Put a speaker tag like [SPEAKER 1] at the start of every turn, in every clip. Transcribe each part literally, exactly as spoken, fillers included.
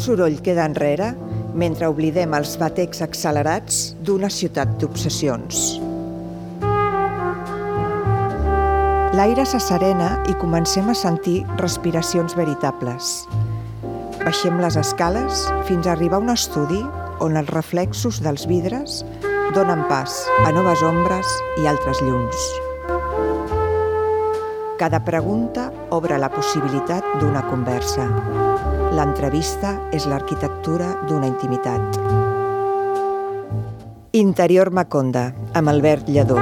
[SPEAKER 1] soroll queda enrere mentre oblidem els batecs accelerats d'una ciutat d'obsessions. L'aire s'asserena i comencem a sentir respiracions veritables. Baixem les escales fins a arribar a un estudi on els reflexos dels vidres donen pas a noves ombres i altres llums. Cada pregunta obre la possibilitat d'una conversa. L'entrevista és l'arquitectura d'una intimitat. Interior Maconda, amb Albert Lledó.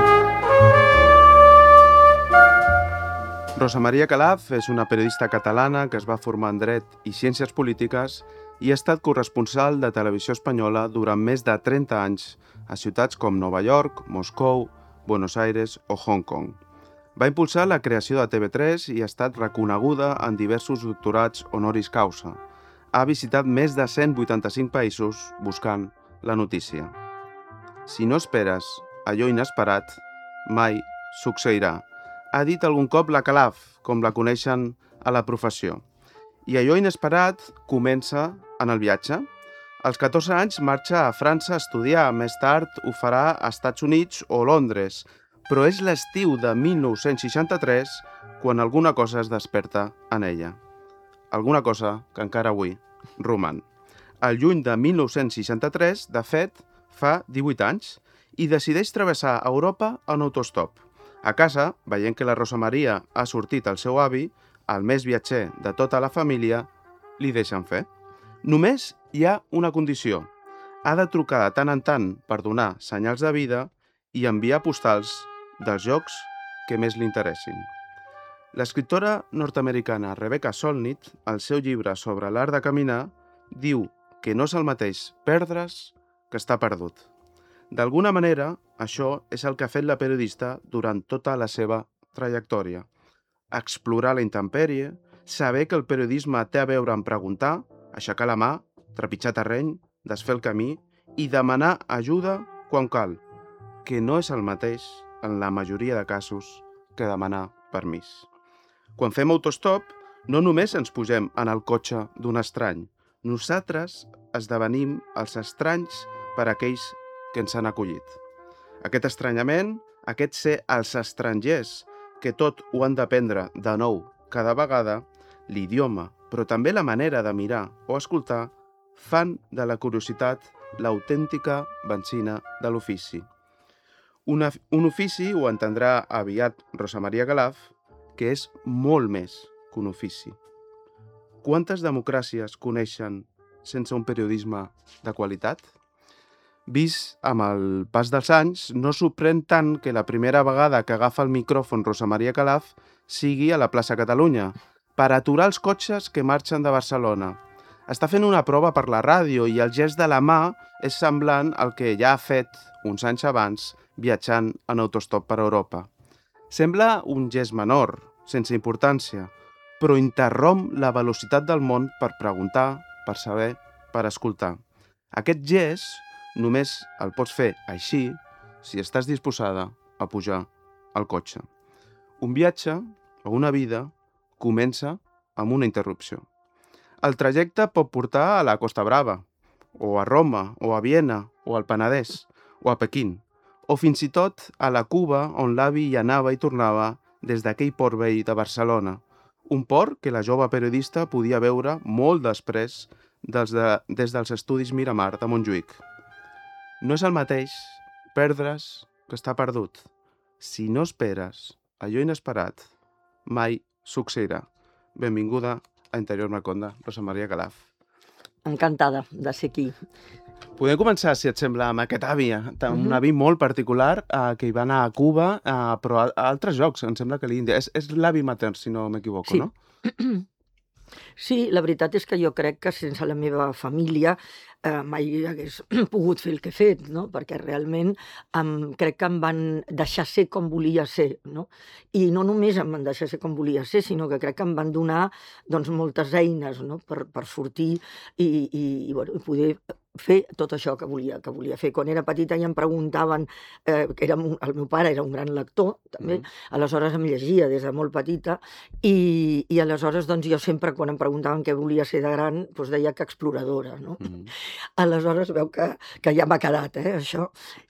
[SPEAKER 2] Rosa Maria Calaf és una periodista catalana que es va formar en Dret i Ciències Polítiques i ha estat corresponsal de Televisió Espanyola durant més de trenta anys a ciutats com Nova York, Moscou, Buenos Aires o Hong Kong. Va impulsar la creació de T V tres i ha estat reconeguda en diversos doctorats honoris causa. Ha visitat més de cent vuitanta-cinc països buscant la notícia. Si no esperes allò inesperat, mai succeirà. Ha dit algun cop la Calaf, com la coneixen a la professió. I allò inesperat comença en el viatge. Als catorze anys marxa a França a estudiar, més tard ho farà a Estats Units o Londres, però és l'estiu de mil nou-cents seixanta-tres quan alguna cosa es desperta en ella. Alguna cosa que encara avui roman. El juny de mil nou-cents seixanta-tres, de fet, fa divuit anys, i decideix travessar Europa en autostop. A casa, veient que la Rosa Maria ha sortit al seu avi, el més viatger de tota la família, li deixen fer. Només hi ha una condició. Ha de trucar de tant en tant per donar senyals de vida i enviar postals dels jocs que més li interessin. L'escriptora nord-americana Rebecca Solnit, al seu llibre sobre l'art de caminar, diu que no és el mateix perdre's que estar perdut. D'alguna manera, això és el que ha fet la periodista durant tota la seva trajectòria. Explorar la intempèrie, saber que el periodisme té a veure amb preguntar, aixecar la mà, trepitjar terreny, desfer el camí i demanar ajuda quan cal, que no és el mateix, en la majoria de casos, que demanar permís. Quan fem autostop, no només ens posem en el cotxe d'un estrany, nosaltres esdevenim els estranys per a aquells que ens han acollit. Aquest estranyament, aquest ser els estrangers, que tot ho han d'aprendre de nou cada vegada, l'idioma, però també la manera de mirar o escoltar, fan de la curiositat l'autèntica benzina de l'ofici. Un, un ofici, ho entendrà aviat Rosa Maria Calaf, que és molt més que un ofici. Quantes democràcies coneixen sense un periodisme de qualitat? Vist amb el pas dels anys, no sorprèn tant que la primera vegada que agafa el micròfon Rosa Maria Calaf sigui a la plaça Catalunya, per aturar els cotxes que marxen de Barcelona. Està fent una prova per la ràdio i el gest de la mà és semblant al que ja ha fet uns anys abans viatjant en autostop per Europa. Sembla un gest menor, sense importància, però interromp la velocitat del món per preguntar, per saber, per escoltar. Aquest gest només el pots fer així si estàs disposada a pujar al cotxe. Un viatge o una vida comença amb una interrupció. El trajecte pot portar a la Costa Brava, o a Roma, o a Viena, o al Penedès, o a Pequín, o fins i tot a la Cuba on l'avi hi anava i tornava des d'aquell port veí de Barcelona, un port que la jove periodista podia veure molt després des, de, des dels estudis Miramar de Montjuïc. No és el mateix perdre's que estar perdut. Si no esperes allò inesperat, mai succeirà. Benvinguda a Interior Maconda, Rosa Maria Calaf.
[SPEAKER 3] Encantada de ser aquí.
[SPEAKER 2] Podem començar, si et sembla, amb aquest avi, un avi molt particular eh, que hi va anar a Cuba, eh, però a, a altres llocs, em sembla que l'Índia. És, és l'avi matern, si no m'equivoco,
[SPEAKER 3] Sí.
[SPEAKER 2] no?
[SPEAKER 3] Sí, la veritat és que jo crec que sense la meva família eh, mai hagués pogut fer el que he fet, no? Perquè realment em, crec que em van deixar ser com volia ser, no? I no només em van deixar ser com volia ser, sinó que crec que em van donar doncs, moltes eines, no? per, per sortir i, i, i, bueno, i poder fer tot això que volia, que volia fer. Quan era petita ja em preguntaven, eh, que era, un- el meu pare era un gran lector, també,
[SPEAKER 2] Mm.
[SPEAKER 3] aleshores em llegia des de molt petita, i, i aleshores doncs, jo sempre, quan em preguntaven què volia ser de gran, doncs deia que exploradora, no?
[SPEAKER 2] Mm.
[SPEAKER 3] Aleshores veu que, que ja m'ha quedat, eh, això.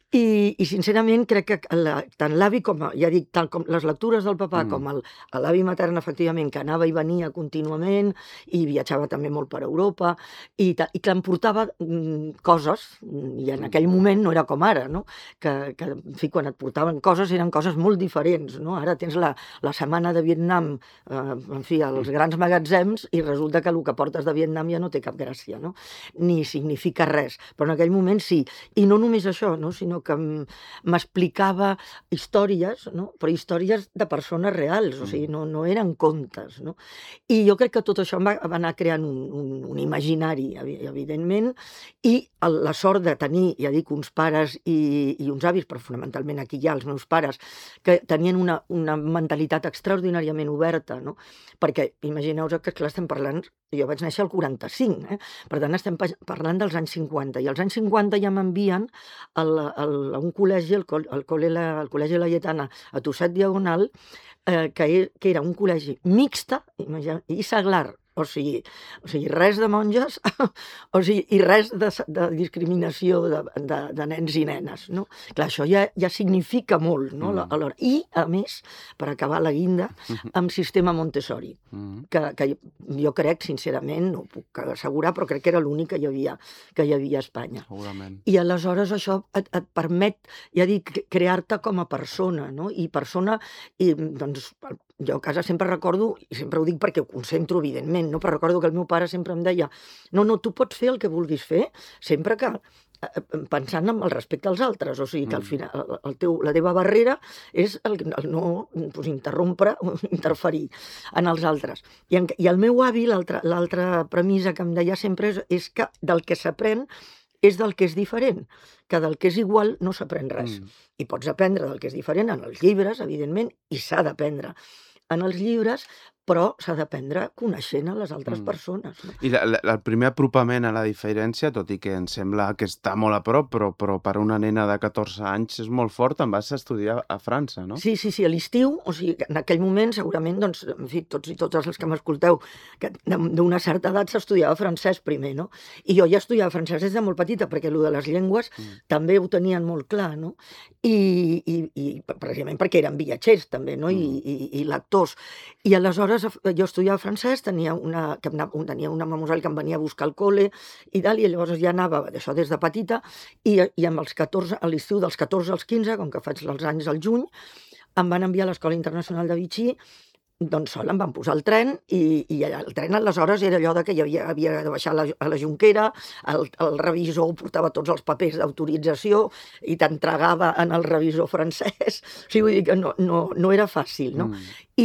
[SPEAKER 3] I, i sincerament crec que la, tant l'avi com, ja dic, tant com les lectures del papà
[SPEAKER 2] Mm.
[SPEAKER 3] com el, l'avi matern, efectivament, que anava i venia contínuament i viatjava també molt per Europa i, ta- i que em portava mm, coses, i en aquell moment no era com ara, no? Que, que en fi, quan et portaven coses eren coses molt diferents, no? Ara tens la, la setmana de Vietnam, eh, en fi, als grans magatzems, i resulta que el que portes de Vietnam ja no té cap gràcia, no? Ni significa res, però en aquell moment sí. I no només això, no? Sinó que m- m'explicava històries, no? Però històries de persones reals, o sigui, no, no eren contes, no? I jo crec que tot això em va, va anar creant un, un, un imaginari, evi- evidentment, i el, la sort de tenir, ja dic, uns pares i, i uns avis, però fonamentalment aquí hi ha els meus pares, que tenien una, una mentalitat extraordinàriament oberta, no? Perquè imagineu-vos que, clar, estem parlant, jo vaig néixer al quaranta-cinc, eh? Per tant estem pa- parlant dels anys cinquanta, i als anys cinquanta ja m'envien al, al, a un col·legi, el, col, el, col·le, la, el Col·legi Laietana a Tosset Diagonal, eh, que, e- que era un col·legi mixta, imagina, i seglar, o sigui, o sigui, res de monges, o sigui, i res de, s- de discriminació de, de, de nens i nenes, no? Clar, això ja, ja significa molt, no?
[SPEAKER 2] Mm.
[SPEAKER 3] Alhora. I, a més, per acabar la guinda, amb sistema Montessori,
[SPEAKER 2] Mm.
[SPEAKER 3] que, que jo crec, sincerament, no ho puc assegurar, però crec que era l'únic que hi havia, que hi havia a Espanya.
[SPEAKER 2] Segurament.
[SPEAKER 3] I aleshores això et, et permet, ja dic, crear-te com a persona, no? I persona, i doncs, jo a casa sempre recordo, i sempre ho dic perquè ho concentro, evidentment, no? Però recordo que el meu pare sempre em deia, no, no, tu pots fer el que vulguis fer, sempre que eh, pensant en el respecte als altres, o sigui que al
[SPEAKER 2] Mm.
[SPEAKER 3] final el, el teu, la teva barrera és el, el no pues, interrompre o interferir en els altres. I, en, i el meu avi, l'altra l'altra premissa que em deia sempre és, és que del que s'aprèn és del que és diferent, que del que és igual no s'aprèn res.
[SPEAKER 2] Mm.
[SPEAKER 3] I pots aprendre del que és diferent en els llibres, evidentment, i s'ha d'aprendre en els llibres, però s'ha d'aprendre coneixent a les altres
[SPEAKER 2] Mm.
[SPEAKER 3] persones. No?
[SPEAKER 2] I la, la, el primer apropament a la diferència, tot i que em sembla que està molt a prop, però, però per una nena de catorze anys és molt fort, em vas estudiar a França, no?
[SPEAKER 3] Sí, sí, sí, a l'estiu, o sigui, que en aquell moment segurament, doncs, en fi, tots i totes els que m'escolteu, que de- d'una certa edat s'estudiava francès primer, no? I jo ja estudiava francès des de molt petita, perquè allò de les llengües
[SPEAKER 2] Mm.
[SPEAKER 3] també ho tenien molt clar, no? I, i, i precisament perquè eren viatgers també, no? I, i, i lectors. I aleshores eh, jo estudiava francès, tenia una, que em anava- un- tenia una mademoiselle que em venia a buscar al col·le i tal, i llavors ja anava d'això des de petita, i, i amb els catorze, a l'estiu dels catorze als quinze, com que faig els anys al juny, em van enviar a l'Escola Internacional de Vichy, doncs sola em van posar al tren, i, i allà, el tren aleshores era allò de que hi havia, havia de baixar a la, a la Jonquera, el, el revisor portava tots els papers d'autorització i t'entregava en el revisor francès, o sigui, vull dir que no, no, no era fàcil, no?
[SPEAKER 2] Mm.
[SPEAKER 3] I,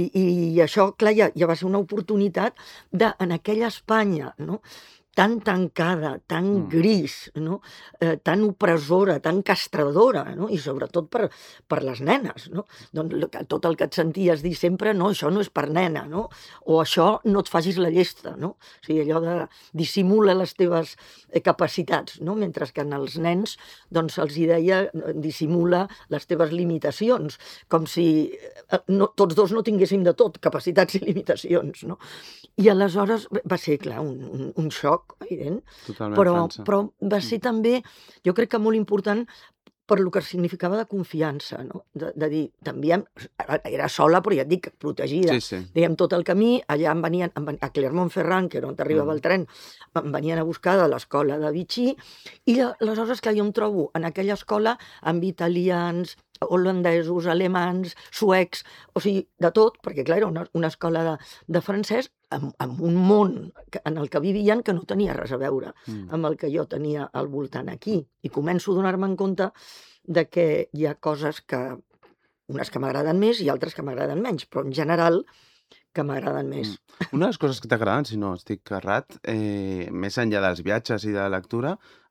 [SPEAKER 3] i això, clar, ja, ja va ser una oportunitat de, en aquella Espanya, no? Tan tancada, tan
[SPEAKER 2] Mm.
[SPEAKER 3] gris, no? eh, tan opressora, tan castradora, no? I sobretot per, per les nenes, no? Doncs lo que- tot el que et senties dir sempre, no, això no és per nena, no? O això no et facis la llesta, no? O sigui, allò de dissimula les teves eh, capacitats, no? Mentre que en els nens, doncs se'ls hi deia eh, dissimula les teves limitacions, com si eh, no, tots dos no tinguéssim de tot, capacitats i limitacions, no? I aleshores va ser, clar, un, un, un xoc, evident,
[SPEAKER 2] Totalment
[SPEAKER 3] però,
[SPEAKER 2] França.
[SPEAKER 3] però va ser també, jo crec que molt important per lo que significava de confiança, no? De, de dir, també em- era sola, però ja et dic, protegida.
[SPEAKER 2] Sí, sí.
[SPEAKER 3] Dèiem, tot el camí, allà em venien, em ven, a Clermont-Ferrand, que era on arribava
[SPEAKER 2] Mm.
[SPEAKER 3] el tren, em venien a buscar de l'escola de Vichy, i aleshores, clar, jo em trobo en aquella escola amb italians, holandesos, alemans, suecs, o sigui, de tot, perquè, clar, era una, una escola de, de francès amb, amb un món que, en el que vivien que no tenia res a veure
[SPEAKER 2] Mm.
[SPEAKER 3] amb el que jo tenia al voltant aquí. I començo a donar-me en compte de que hi ha coses que, unes que m'agraden més i altres que m'agraden menys, però en general que m'agraden més.
[SPEAKER 2] Mm. Una de les coses que t'agraden, si no estic errat, eh, més enllà dels viatges i de la lectura,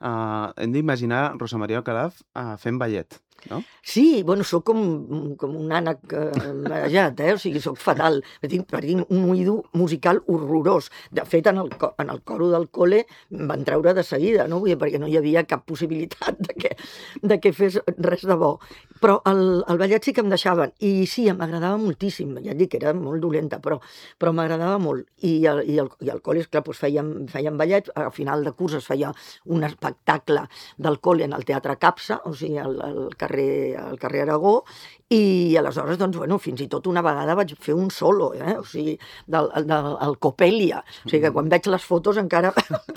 [SPEAKER 2] uh, hem d'imaginar Rosa Maria Calaf uh, fent ballet, no?
[SPEAKER 3] Sí, bueno, sóc com, com un ànec eh, marejat, eh? O sigui, sóc fatal. Tinc, tinc un oïdo musical horrorós. De fet, en el, en el coro del col·le em van treure de seguida, no? Vull dir, perquè no hi havia cap possibilitat de que, de que fes res de bo. Però el, el ballet sí que em deixaven. I sí, m'agradava moltíssim. Ja et dic que era molt dolenta, però, però m'agradava molt. I el, i el, i el col·le, esclar, doncs fèiem, fèiem ballet. A final de curs es feia un espectacle del col·le en el Teatre Capsa, o sigui, al, al carrer al carrer Aragó, i aleshores, doncs, bueno, fins i tot una vegada vaig fer un solo, eh? O sigui, del, del el Copèlia. O sigui, que quan veig les fotos encara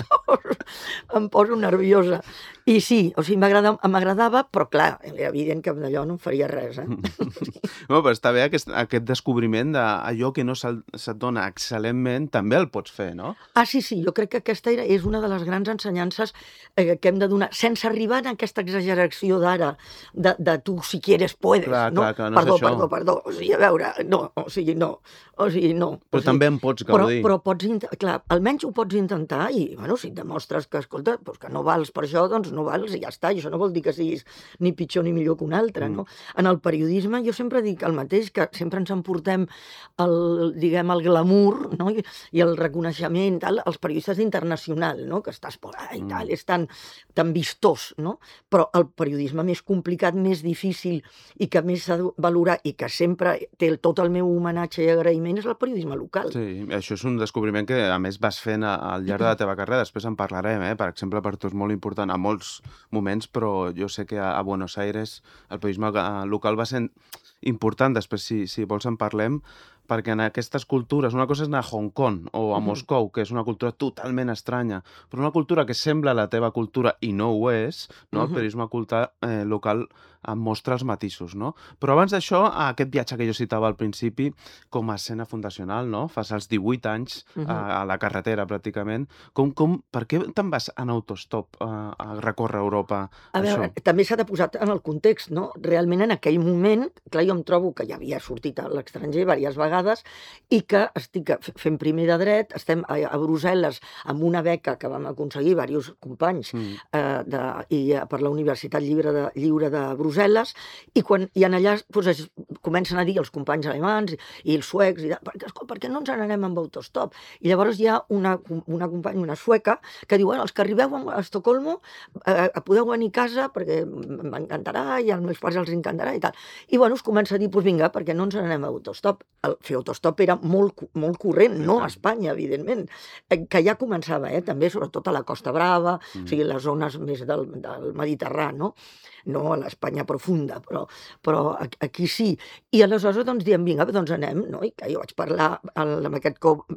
[SPEAKER 3] em poso nerviosa. I sí, o sigui, m'agradava, però clar, era evident que d'allò no em faria res, eh?
[SPEAKER 2] No, però està bé aquest, aquest descobriment d'allò que no se't se dona excel·lentment, també el pots fer, no?
[SPEAKER 3] Ah, sí, sí, jo crec que aquesta és una de les grans ensenyances eh, que hem de donar, sense arribar a aquesta exageració d'ara, de, de tu si quieres puedes,
[SPEAKER 2] clar,
[SPEAKER 3] no?
[SPEAKER 2] Clar, clar, no
[SPEAKER 3] perdó,
[SPEAKER 2] és això.
[SPEAKER 3] perdó, perdó, o sigui, a veure, no, o sigui, no, o sigui, no.
[SPEAKER 2] Però
[SPEAKER 3] o sigui,
[SPEAKER 2] també en pots gaudir.
[SPEAKER 3] Però, però pots, clar, almenys ho pots intentar i, bueno, si et demostres que, escolta, doncs que no vals per això, doncs no vals i ja està, i això no vol dir que siguis ni pitjor ni millor que un altre, no? Mm. En el periodisme jo sempre dic el mateix, que sempre ens emportem el, diguem, el glamour, no? I, i el reconeixement, tal, els periodistes internacional, no? Que estàs por ahí i tal, és tan, tan vistós, no? Però el periodisme més complicat, més difícil i que més s'ha de valorar i que sempre té tot el meu homenatge i agraïment és el periodisme local.
[SPEAKER 2] Sí, això és un descobriment que a més vas fent al llarg de la teva carrera, després en parlarem, eh? Per exemple, per tu és molt important a molts moments, però jo sé que a Buenos Aires el periodisme local va ser important, després si, si vols en parlem, perquè en aquestes cultures, una cosa és anar a Hong Kong o a Moscou, que és una cultura totalment estranya, però una cultura que sembla la teva cultura i no ho és, no? El periodisme culta, eh, local em mostra els matisos, no? Però abans d'això, aquest viatge que jo citava al principi, com a escena fundacional, no? Fas els divuit anys a, a la carretera, pràcticament. Com, com, per què te'n vas en autostop a, a recórrer Europa?
[SPEAKER 3] A veure,
[SPEAKER 2] això?
[SPEAKER 3] també s'ha de posar en el context, no? Realment en aquell moment, clar, jo em trobo que ja havia sortit a l'estranger diverses vegades i que estic fent primer de dret, estem a, a Brussel·les amb una beca que vam aconseguir diversos companys mm. eh, de, i per la Universitat Lliure de, Lliure de Brussel·les, i quan i en allà doncs, es comencen a dir els companys alemans i, i els suecs, i, per, escolta, per què no ens n'anem amb autostop? I llavors hi ha una, una companya, una sueca, que diu, bueno, els que arribeu a Estocolmo eh, podeu venir a casa perquè m'encantarà i als meus pares els encantarà i tal. I bueno, es comença a dir, doncs vinga, perquè no ens n'anem a autostop. El fer autostop era molt, molt corrent, no a Espanya, evidentment, que ja començava, eh, també, sobretot a la Costa Brava, mm. o sigui, les zones més del, del Mediterrani, no? No a l'Espanya profunda, però, però aquí sí. I aleshores doncs diem, vinga, doncs anem, no? I que jo vaig parlar amb aquest cop,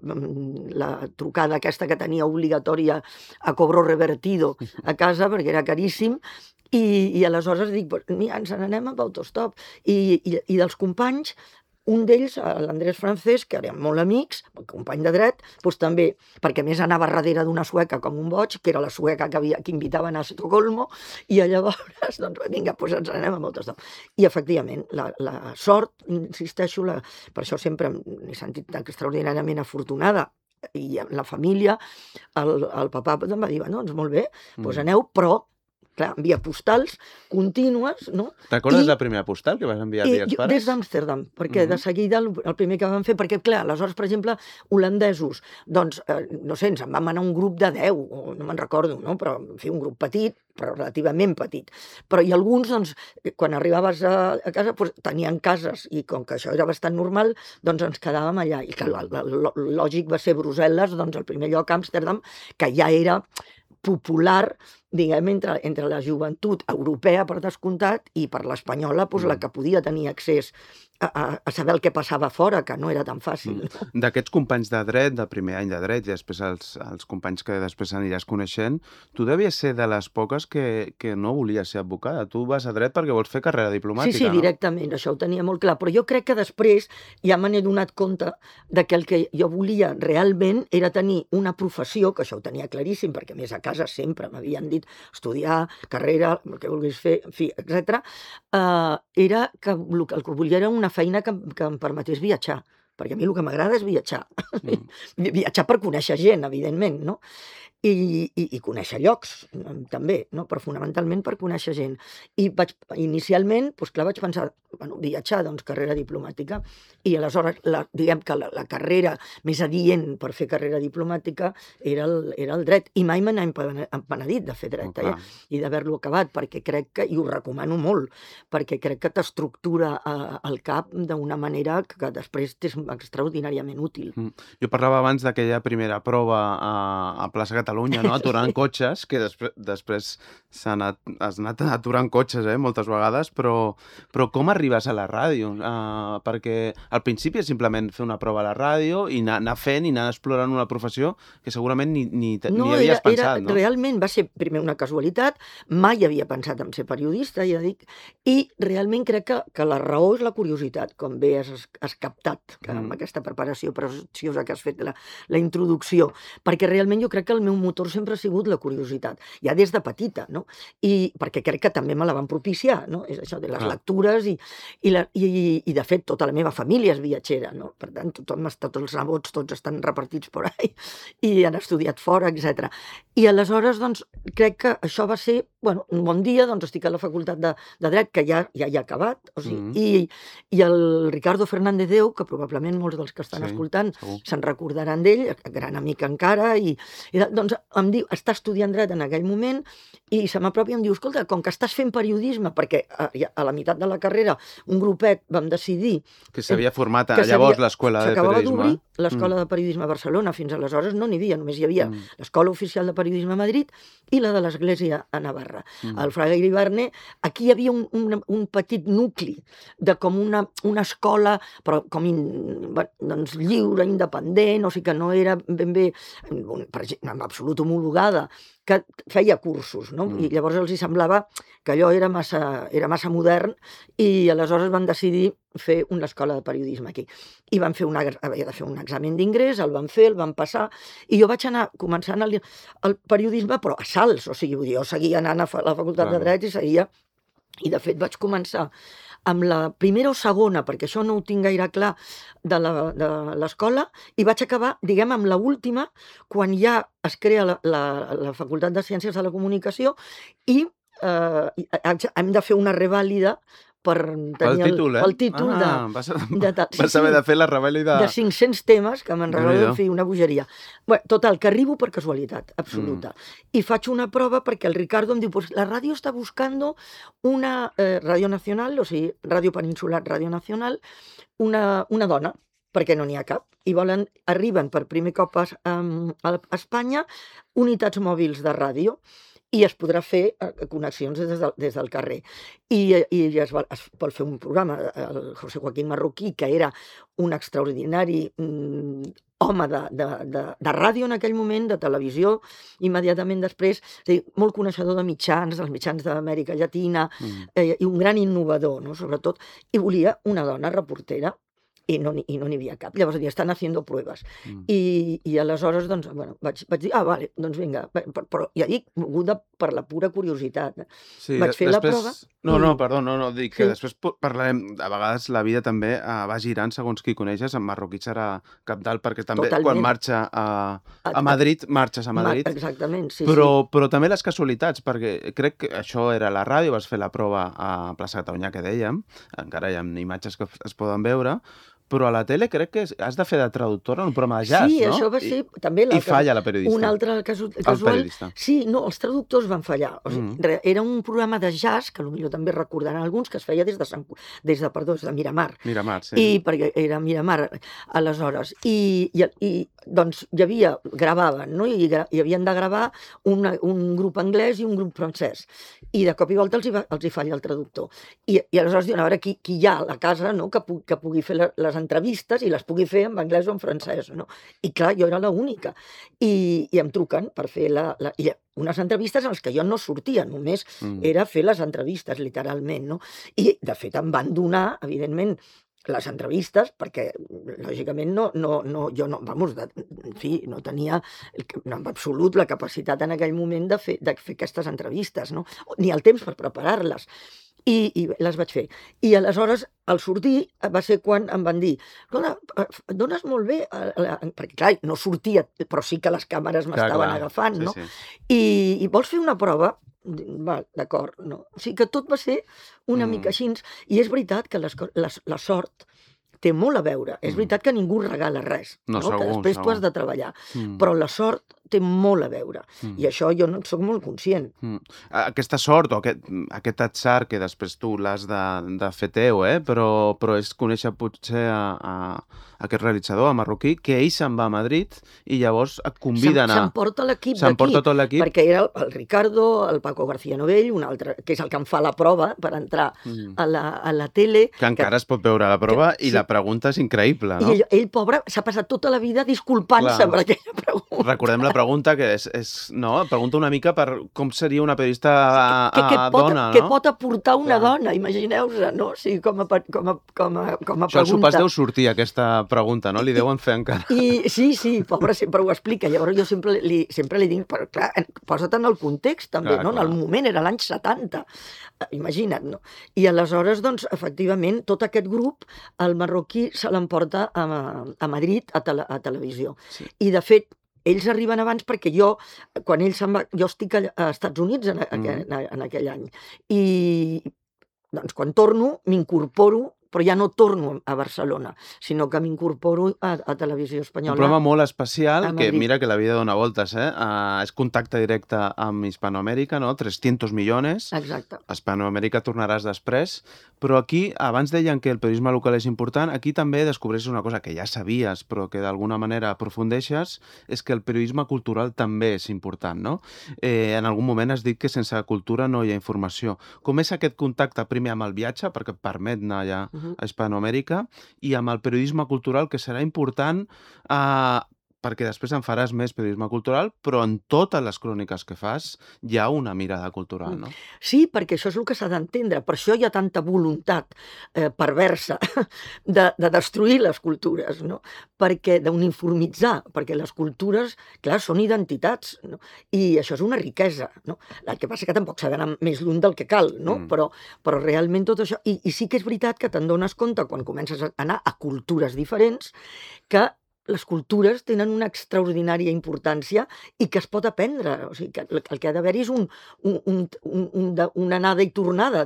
[SPEAKER 3] la trucada aquesta que tenia obligatòria a cobro revertido a casa, perquè era caríssim, i, i aleshores dic, pues, mira, ens n'anem amb autostop. I, i, i dels companys, un d'ells, l'Andrés Francés, que érem molt amics, company de dret, doncs també, perquè més anava darrere d'una sueca com un boig, que era la sueca que, havia, que invitaven a Estocolmo, i llavors, doncs vinga, doncs ens anem amb autostop. I efectivament, la, la sort, insisteixo, la, per això sempre m'he sentit extraordinàriament afortunada, i la família, el, el papà em va dir, no, doncs molt bé, doncs aneu, però clar, envia postals contínues, no?
[SPEAKER 2] Recordes la primera postal que vas enviar als pares?
[SPEAKER 3] Des d'Amsterdam, perquè de seguida el primer que vam fer, perquè clar, aleshores, per exemple, holandesos, doncs, no sé, ens en vam anar un grup de deu, no me'n recordo, no? Però, en fi, un grup petit, però relativament petit. Però i alguns, doncs, quan arribaves a, a casa, doncs, tenien cases, i com que això era bastant normal, doncs ens quedàvem allà. I que el lògic va ser Brussel·les, doncs, el primer lloc, Amsterdam, que ja era popular, diguem, entre, entre la joventut europea, per descomptat, i per l'espanyola, doncs, la que podia tenir accés a, a, a saber el que passava fora, que no era tan fàcil.
[SPEAKER 2] Mm. D'aquests companys de dret, del primer any de dret, i després els, els companys que després aniràs coneixent, tu devies ser de les poques que, que no volies ser advocada. Tu vas a dret perquè vols fer carrera diplomàtica,
[SPEAKER 3] sí, sí,
[SPEAKER 2] no?
[SPEAKER 3] directament, això ho tenia molt clar. Però jo crec que després ja me n'he donat compte de que el que jo volia realment era tenir una professió, que això ho tenia claríssim, perquè a més a casa sempre m'havien dit estudiar, carrera, el que vulguis fer, en fi, etcètera, eh, era que el que volia era una feina que, que em permetés viatjar, perquè a mi el que m'agrada és viatjar. Mm. Viatjar per conèixer gent, evidentment, no? i, i, i conèixer llocs, també, no? Però fonamentalment per conèixer gent. I vaig, inicialment, doncs clar, vaig pensar, bueno, viatjar, doncs carrera diplomàtica, i aleshores, la, diguem que la, la carrera més adient per fer carrera diplomàtica era el, era el dret, i mai me n'he empenedit de fer dret,
[SPEAKER 2] Oh,
[SPEAKER 3] eh? I d'haver-lo acabat, perquè crec que, i ho recomano molt, perquè crec que t'estructura eh, el cap d'una manera que, que després és extraordinàriament útil.
[SPEAKER 2] Mm. Jo parlava abans d'aquella primera prova a, a plaça Catalunya, no? Aturant cotxes, que després, després s'ha anat, has anat aturant cotxes, eh? Moltes vegades, però, però com arribes a la ràdio? Uh, perquè al principi és simplement fer una prova a la ràdio i anar, anar fent i anar explorant una professió que segurament ni, ni,
[SPEAKER 3] No,
[SPEAKER 2] ni havies
[SPEAKER 3] era,
[SPEAKER 2] pensat,
[SPEAKER 3] era,
[SPEAKER 2] no?
[SPEAKER 3] realment va ser primer una casualitat, mai havia pensat en ser periodista, ja dic, i realment crec que, que la raó és la curiositat, com bé has, has captat que amb
[SPEAKER 2] Mm.
[SPEAKER 3] aquesta preparació preciosa que has fet, la, la introducció, perquè realment jo crec que el meu motor sempre ha sigut la curiositat, ja des de petita, no? I perquè crec que també me la van propiciar, no? És això de les
[SPEAKER 2] Clar.
[SPEAKER 3] lectures i, i, la, i, i de fet tota la meva família és viatgera, no? Per tant, tothom està, tots els nebots, tots estan repartits por ahí i han estudiat fora, etcètera. I aleshores, doncs, crec que això va ser, bueno, un bon dia, doncs estic a la facultat de, de Dret, que ja, ja hi ha acabat, o sigui,
[SPEAKER 2] Mm.
[SPEAKER 3] i, i el Ricardo Fernández Deu, que probablement molts dels que estan
[SPEAKER 2] Sí,
[SPEAKER 3] escoltant
[SPEAKER 2] segur.
[SPEAKER 3] se'n recordaran d'ell, gran amic encara, i, i doncs em diu, està estudiant Dret en aquell moment, i se m'apropi i em diu, escolta, com que estàs fent periodisme, perquè a, a la meitat de la carrera un grupet vam decidir
[SPEAKER 2] Que s'havia format
[SPEAKER 3] que
[SPEAKER 2] llavors
[SPEAKER 3] s'havia-
[SPEAKER 2] l'escola de
[SPEAKER 3] s'acabava
[SPEAKER 2] periodisme.
[SPEAKER 3] d'obrir l'escola de periodisme a Barcelona, fins aleshores no n'hi havia, només hi havia
[SPEAKER 2] Mm.
[SPEAKER 3] l'escola oficial de periodisme a Madrid i la de l'Església a Navarra.
[SPEAKER 2] Mm.
[SPEAKER 3] El Fraga Iribarne, aquí hi havia un, un, un petit nucli de com una, una escola, però com in, bueno, doncs lliure, independent, o sigui que no era ben bé, un- per exemple, en absolut homologada, que feia cursos, no?
[SPEAKER 2] Mm.
[SPEAKER 3] I llavors els hi semblava que allò era massa, era massa modern i aleshores van decidir fer una escola de periodisme aquí. I van fer una, havia de fer un examen d'ingrés, el van fer, el van passar, i jo vaig anar començant el, el periodisme, però a salts, o sigui, vull dir, jo seguia anant a fa- a la facultat
[SPEAKER 2] Claro.
[SPEAKER 3] de Dret i seguia, i de fet vaig començar amb la primera o segona, perquè això no ho tinc gaire clar, de la- de l'escola, i vaig acabar, diguem, amb la última, quan ja es crea la, la, la Facultat de Ciències de la Comunicació i eh, i haig- hem de fer una revàlida per
[SPEAKER 2] Pel
[SPEAKER 3] tenir
[SPEAKER 2] títol, eh?
[SPEAKER 3] el, el títol de,
[SPEAKER 2] ah, vas,
[SPEAKER 3] de tal- sí,
[SPEAKER 2] vas haver
[SPEAKER 3] sí.
[SPEAKER 2] de fer la revàlida.
[SPEAKER 3] de cinc-cents temes que me'n regalo,
[SPEAKER 2] Déu-n'hi-do.
[SPEAKER 3] en fi, una bogeria. Bé, total, que arribo per casualitat absoluta. I faig una prova perquè el Ricardo em diu, pues la ràdio està buscando una eh, ràdio nacional, o sigui, ràdio peninsular, ràdio nacional, una, una dona, perquè no n'hi ha cap. I volen, arriben per primer cop a, a, a Espanya unitats mòbils de ràdio i es podrà fer eh, connexions des, del, des del carrer. I, eh, i es, va, es vol fer un programa, el José Joaquín Marroquí, que era un extraordinari mm, home de, de, de, de ràdio en aquell moment, de televisió, immediatament després, és a dir, molt coneixedor de mitjans, dels mitjans d'Amèrica Llatina,
[SPEAKER 2] Mm.
[SPEAKER 3] eh, i un gran innovador, no?, sobretot, i volia una dona reportera, i no n'hi i no n'hi havia cap. Llavors, dir, estan haciendo pruebes.
[SPEAKER 2] Mm.
[SPEAKER 3] I, i aleshores, doncs, bueno, vaig, vaig dir, ah, vale, doncs vinga, però, però ja dic, moguda per la pura curiositat.
[SPEAKER 2] Sí,
[SPEAKER 3] Vaig
[SPEAKER 2] de-
[SPEAKER 3] fer la
[SPEAKER 2] després...
[SPEAKER 3] prova
[SPEAKER 2] No,
[SPEAKER 3] i-
[SPEAKER 2] no, perdó, no, no, dic que
[SPEAKER 3] Sí.
[SPEAKER 2] després po- parlarem, a vegades la vida també eh, va girant segons qui coneixes, en Marroquí serà capdalt, perquè també
[SPEAKER 3] Totalment.
[SPEAKER 2] quan marxa a, a Madrid, marxes a Madrid,
[SPEAKER 3] Ma- Exactament, sí,
[SPEAKER 2] però, però també les casualitats, perquè crec que això era la ràdio, vas fer la prova a Plaça Catalunya, que dèiem, encara hi ha imatges que es poden veure, però a la tele crec que has de fer de traductora en un programa de
[SPEAKER 3] sí.
[SPEAKER 2] jazz,
[SPEAKER 3] Sí,
[SPEAKER 2] no?
[SPEAKER 3] això va ser també
[SPEAKER 2] I, I falla la periodista.
[SPEAKER 3] un altre casu
[SPEAKER 2] El
[SPEAKER 3] casual.
[SPEAKER 2] periodista.
[SPEAKER 3] Sí, no, els traductors van fallar. O sigui,
[SPEAKER 2] Mhm.
[SPEAKER 3] re- era un programa de jazz, que potser també recordaran alguns, que es feia des de, Sant, des de, perdó, des de Miramar.
[SPEAKER 2] Miramar, sí.
[SPEAKER 3] I perquè era Miramar aleshores, i, i, i doncs hi havia, gravaven, no? I, gra- i havien de gravar una, un grup anglès i un grup francès, i de cop i volta els hi, va, els hi falla el traductor, i, i aleshores diuen, a veure qui, qui hi ha a la casa, no? que, pu que pugui fer la, les entrevistes i les pugui fer en anglès o en francès, no? I clar, jo era l'única, i, i em truquen per fer la, la, i unes entrevistes en les que jo no sortia, només
[SPEAKER 2] Mm.
[SPEAKER 3] era fer les entrevistes, literalment, no? I, de fet, em van donar, evidentment, les entrevistes, perquè, lògicament, no, no, no, jo no, vamos, de, en fi, no tenia el, no, en absolut la capacitat en aquell moment de fer, de fer aquestes entrevistes, no? Ni el temps per preparar-les. I, i les vaig fer. I aleshores, al sortir, va ser quan em van dir dona, dones molt bé, perquè clar, no sortia, però sí que les càmeres m'estaven agafant, no? I, i vols fer una prova? Va, d'acord, no? O sigui que tot va ser una mica així, i és veritat que la sort té molt a veure. És veritat que ningú regala res, que després tu has de treballar, però la sort té molt a veure, i això jo no en soc molt conscient.
[SPEAKER 2] Aquesta sort o aquest atzar que després tu l'has de fer teu, però és conèixer potser a aquest realitzador, a marroquí, que ell se'n va a Madrid i llavors et convida a anar.
[SPEAKER 3] S'emporta l'equip d'aquí, perquè era el Ricardo, el Paco García Novell, un altre, que és el que em fa la prova per entrar a la tele.
[SPEAKER 2] Que encara es pot veure la prova i la pregunta és increïble, no?
[SPEAKER 3] I ell, pobre, s'ha passat tota la vida disculpant-se per aquella pregunta.
[SPEAKER 2] Recordem la pregunta, que és, no, pregunta una mica per com seria una periodista dona, no?
[SPEAKER 3] Què pot aportar una dona, imagineu-se, no? O sigui, com a pregunta.
[SPEAKER 2] Això al sopars deu sortir, aquesta pregunta, no? Li deuen fer encara.
[SPEAKER 3] Sí, sí, pobre, sempre ho explica. Llavors jo sempre li dic, però clar, posa't en el context també, no? En el moment, era l'any setanta, imagina't, no? I aleshores, doncs, efectivament, tot aquest grup, el marroquí se l'emporta a Madrid, a televisió. I, de fet, ells arriben abans perquè jo, quan ells se'n va... Jo estic als Estats Units en aquell any. I, doncs, quan torno, m'incorporo, però ja no torno a Barcelona, sinó que m'incorporo a Televisió Espanyola.
[SPEAKER 2] Un programa molt especial, que mira que la vida dona voltes, eh? És contacte directe amb Hispanoamèrica, no? trescientos millones.
[SPEAKER 3] Exacte.
[SPEAKER 2] Hispanoamèrica tornaràs després, però aquí, abans deien que el periodisme local és important, aquí també descobreixes una cosa que ja sabies, però que d'alguna manera aprofundeixes, és que el periodisme cultural també és important, no? En algun moment has dit que sense cultura no hi ha informació. Com és aquest contacte primer amb el viatge, perquè et permet anar allà a Hispanoamèrica, i amb el periodisme cultural, que serà important perquè després en faràs més periodisme cultural, però en totes les cròniques que fas hi ha una mirada cultural, no?
[SPEAKER 3] Sí, perquè això és el que s'ha d'entendre. Per això hi ha tanta voluntat perversa de destruir les cultures, no? Perquè d'uniformitzar, perquè les cultures, clar, són identitats, no? I això és una riquesa, no? El que passa que tampoc s'ha d'anar més lluny del que cal, no? Però realment tot això... I sí que és veritat que te'n dones compte, quan comences a anar a cultures diferents, que les cultures tenen una extraordinària importància i que es pot aprendre. O sigui, que el que ha d'haver-hi és una anada i tornada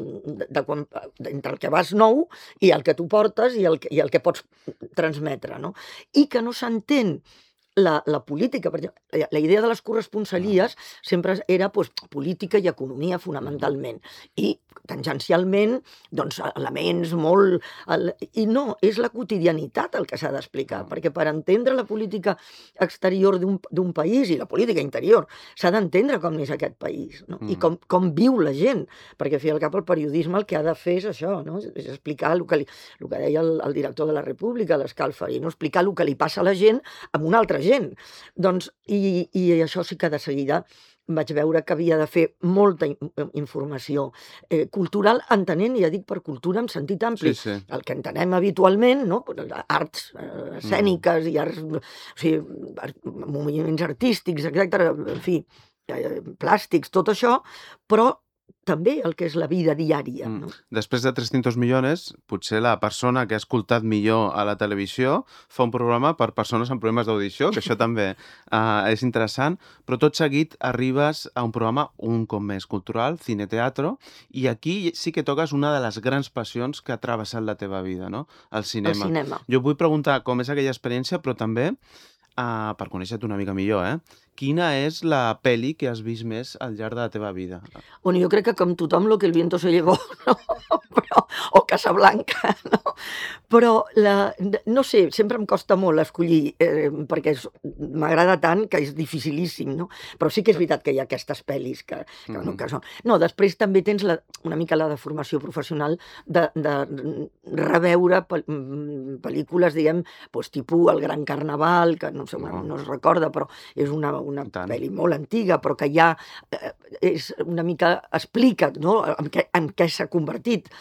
[SPEAKER 3] entre el que vas nou i el que tu portes i el que pots transmetre, no? I que no s'entén la política, perquè la idea de les corresponsalies sempre era política i economia, fonamentalment, i tangencialment, doncs, elements molt... I no, és la quotidianitat el que s'ha d'explicar, perquè per entendre la política exterior d'un país i la política interior s'ha d'entendre com és aquest país, no? I com viu la gent, perquè, al fi i al cap, el periodisme el que ha de fer és això, no? És explicar el que deia el director de la República, l'Escalfari, no? Explicar el que li passa a la gent amb una altra gent. Doncs, i això sí que de seguida vaig veure que havia de fer molta informació cultural, entenent, ja dic, per cultura en sentit ampli, el que entenem habitualment, no? Arts escèniques i arts, o sigui, moviments artístics, etcètera, en fi, plàstics, tot això, però també el que és la vida diària.
[SPEAKER 2] Després de trescientos millones, potser la persona que ha escoltat millor a la televisió fa un programa per persones amb problemes d'audició, que això també és interessant, però tot seguit arribes a un programa un cop més cultural, cine-teatro, i aquí sí que toques una de les grans passions que ha travessat la teva vida, no? El cinema.
[SPEAKER 3] El cinema.
[SPEAKER 2] Jo vull preguntar com és aquella experiència, però també, per conèixer-te una mica millor, eh? Quina és la pel·li que has vist més al llarg de la teva vida?
[SPEAKER 3] Bueno, jo crec que com tothom, Lo que el viento se llevó, no? Però, o Casablanca, no? Però, la, no sé, sempre em costa molt escollir, eh, perquè m'agrada tant que és dificilíssim, no? Però sí que és veritat que hi ha aquestes pel·lis que, que, mm-hmm. no, que són... No, després també tens la, una mica la de formació professional de, de reveure pel·lícules, diguem, doncs, tipus El Gran Carnaval, que no sé, no, no es recorda, però és una una pel·li molt antiga, però que ja és una mica explica, no? en què, en què s'ha convertit el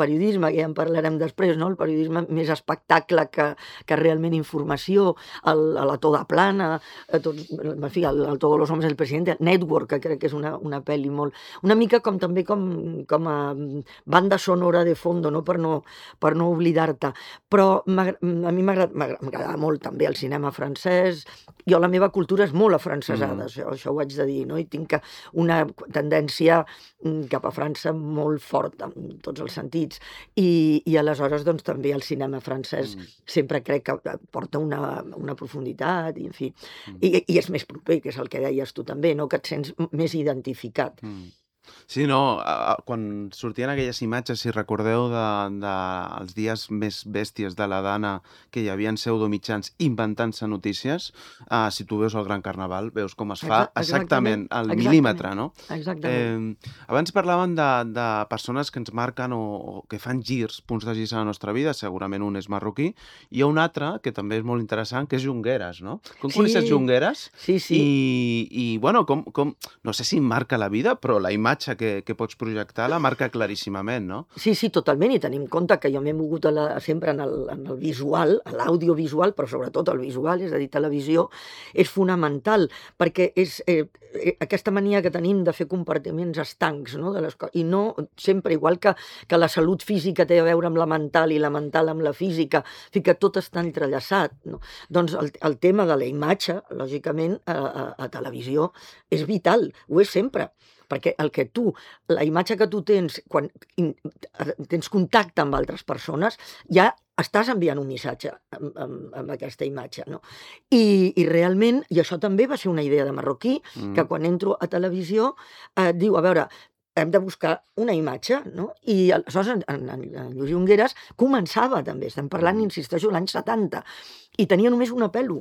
[SPEAKER 3] periodisme, que ja en parlarem després, no? El periodisme més espectacle que, que realment informació, el, a la Toda Plana, a tots, en fi, el, el Todos los hombres del presidente, Network, que crec que és una, una pel·li molt... Una mica com també com, com a banda sonora de fondo, no? Per no, per no oblidar-te. Però a mi m'agrada molt també el cinema francès. Jo, la meva cultura és molt afrancesada, mm. això, això ho haig de dir, no? I tinc una tendència cap a França molt forta, en tots els sentits. I, i aleshores, doncs, també el cinema francès mm. sempre crec que porta una, una profunditat, i en fi. Mm. I, I és més proper, que és el que deies tu també, no? Que et sents més identificat.
[SPEAKER 2] Mm. Sí, no, quan sortien aquelles imatges, si recordeu, dels de, de dies més bèsties de la Dana, que hi havia en pseudomitjans inventant-se notícies, uh, si tu veus el Gran Carnaval, veus com es fa exactament, al mil·límetre, no?
[SPEAKER 3] Exactament.
[SPEAKER 2] Eh, abans parlàvem de, de persones que ens marquen o, o que fan girs, punts de girs a la nostra vida, segurament un és marroquí, i hi ha un altre, que també és molt interessant, que és Junqueras, no? Com
[SPEAKER 3] Sí.
[SPEAKER 2] coneixes Junqueras?
[SPEAKER 3] Sí, sí.
[SPEAKER 2] I, i bueno, com, com, no sé si marca la vida, però la imatge que, que pots projectar la marca claríssimament, no?
[SPEAKER 3] Sí, sí, totalment, i tenim en compte que jo m'he mogut a la, sempre en el, en el visual, a l'audiovisual, però sobretot el visual, és a dir, televisió, és fonamental, perquè és eh, aquesta mania que tenim de fer compartiments estancs, no? De les co- i no sempre, igual que, que la salut física té a veure amb la mental i la mental amb la física, i que tot està entrellaçat, no? Doncs el, el tema de la imatge, lògicament, a, a, a televisió és vital, ho és sempre, perquè el que tu, la imatge que tu tens quan in, tens contacte amb altres persones, ja estàs enviant un missatge amb, amb, amb aquesta imatge, no? I, I realment, i això també va ser una idea de Marroquí, mm. que quan entro a televisió eh, diu, a veure, hem de buscar una imatge, no? I aleshores en, en, en Lluís Junqueras començava també, estem parlant, insisteixo, l'any setanta, i tenia només una pelo,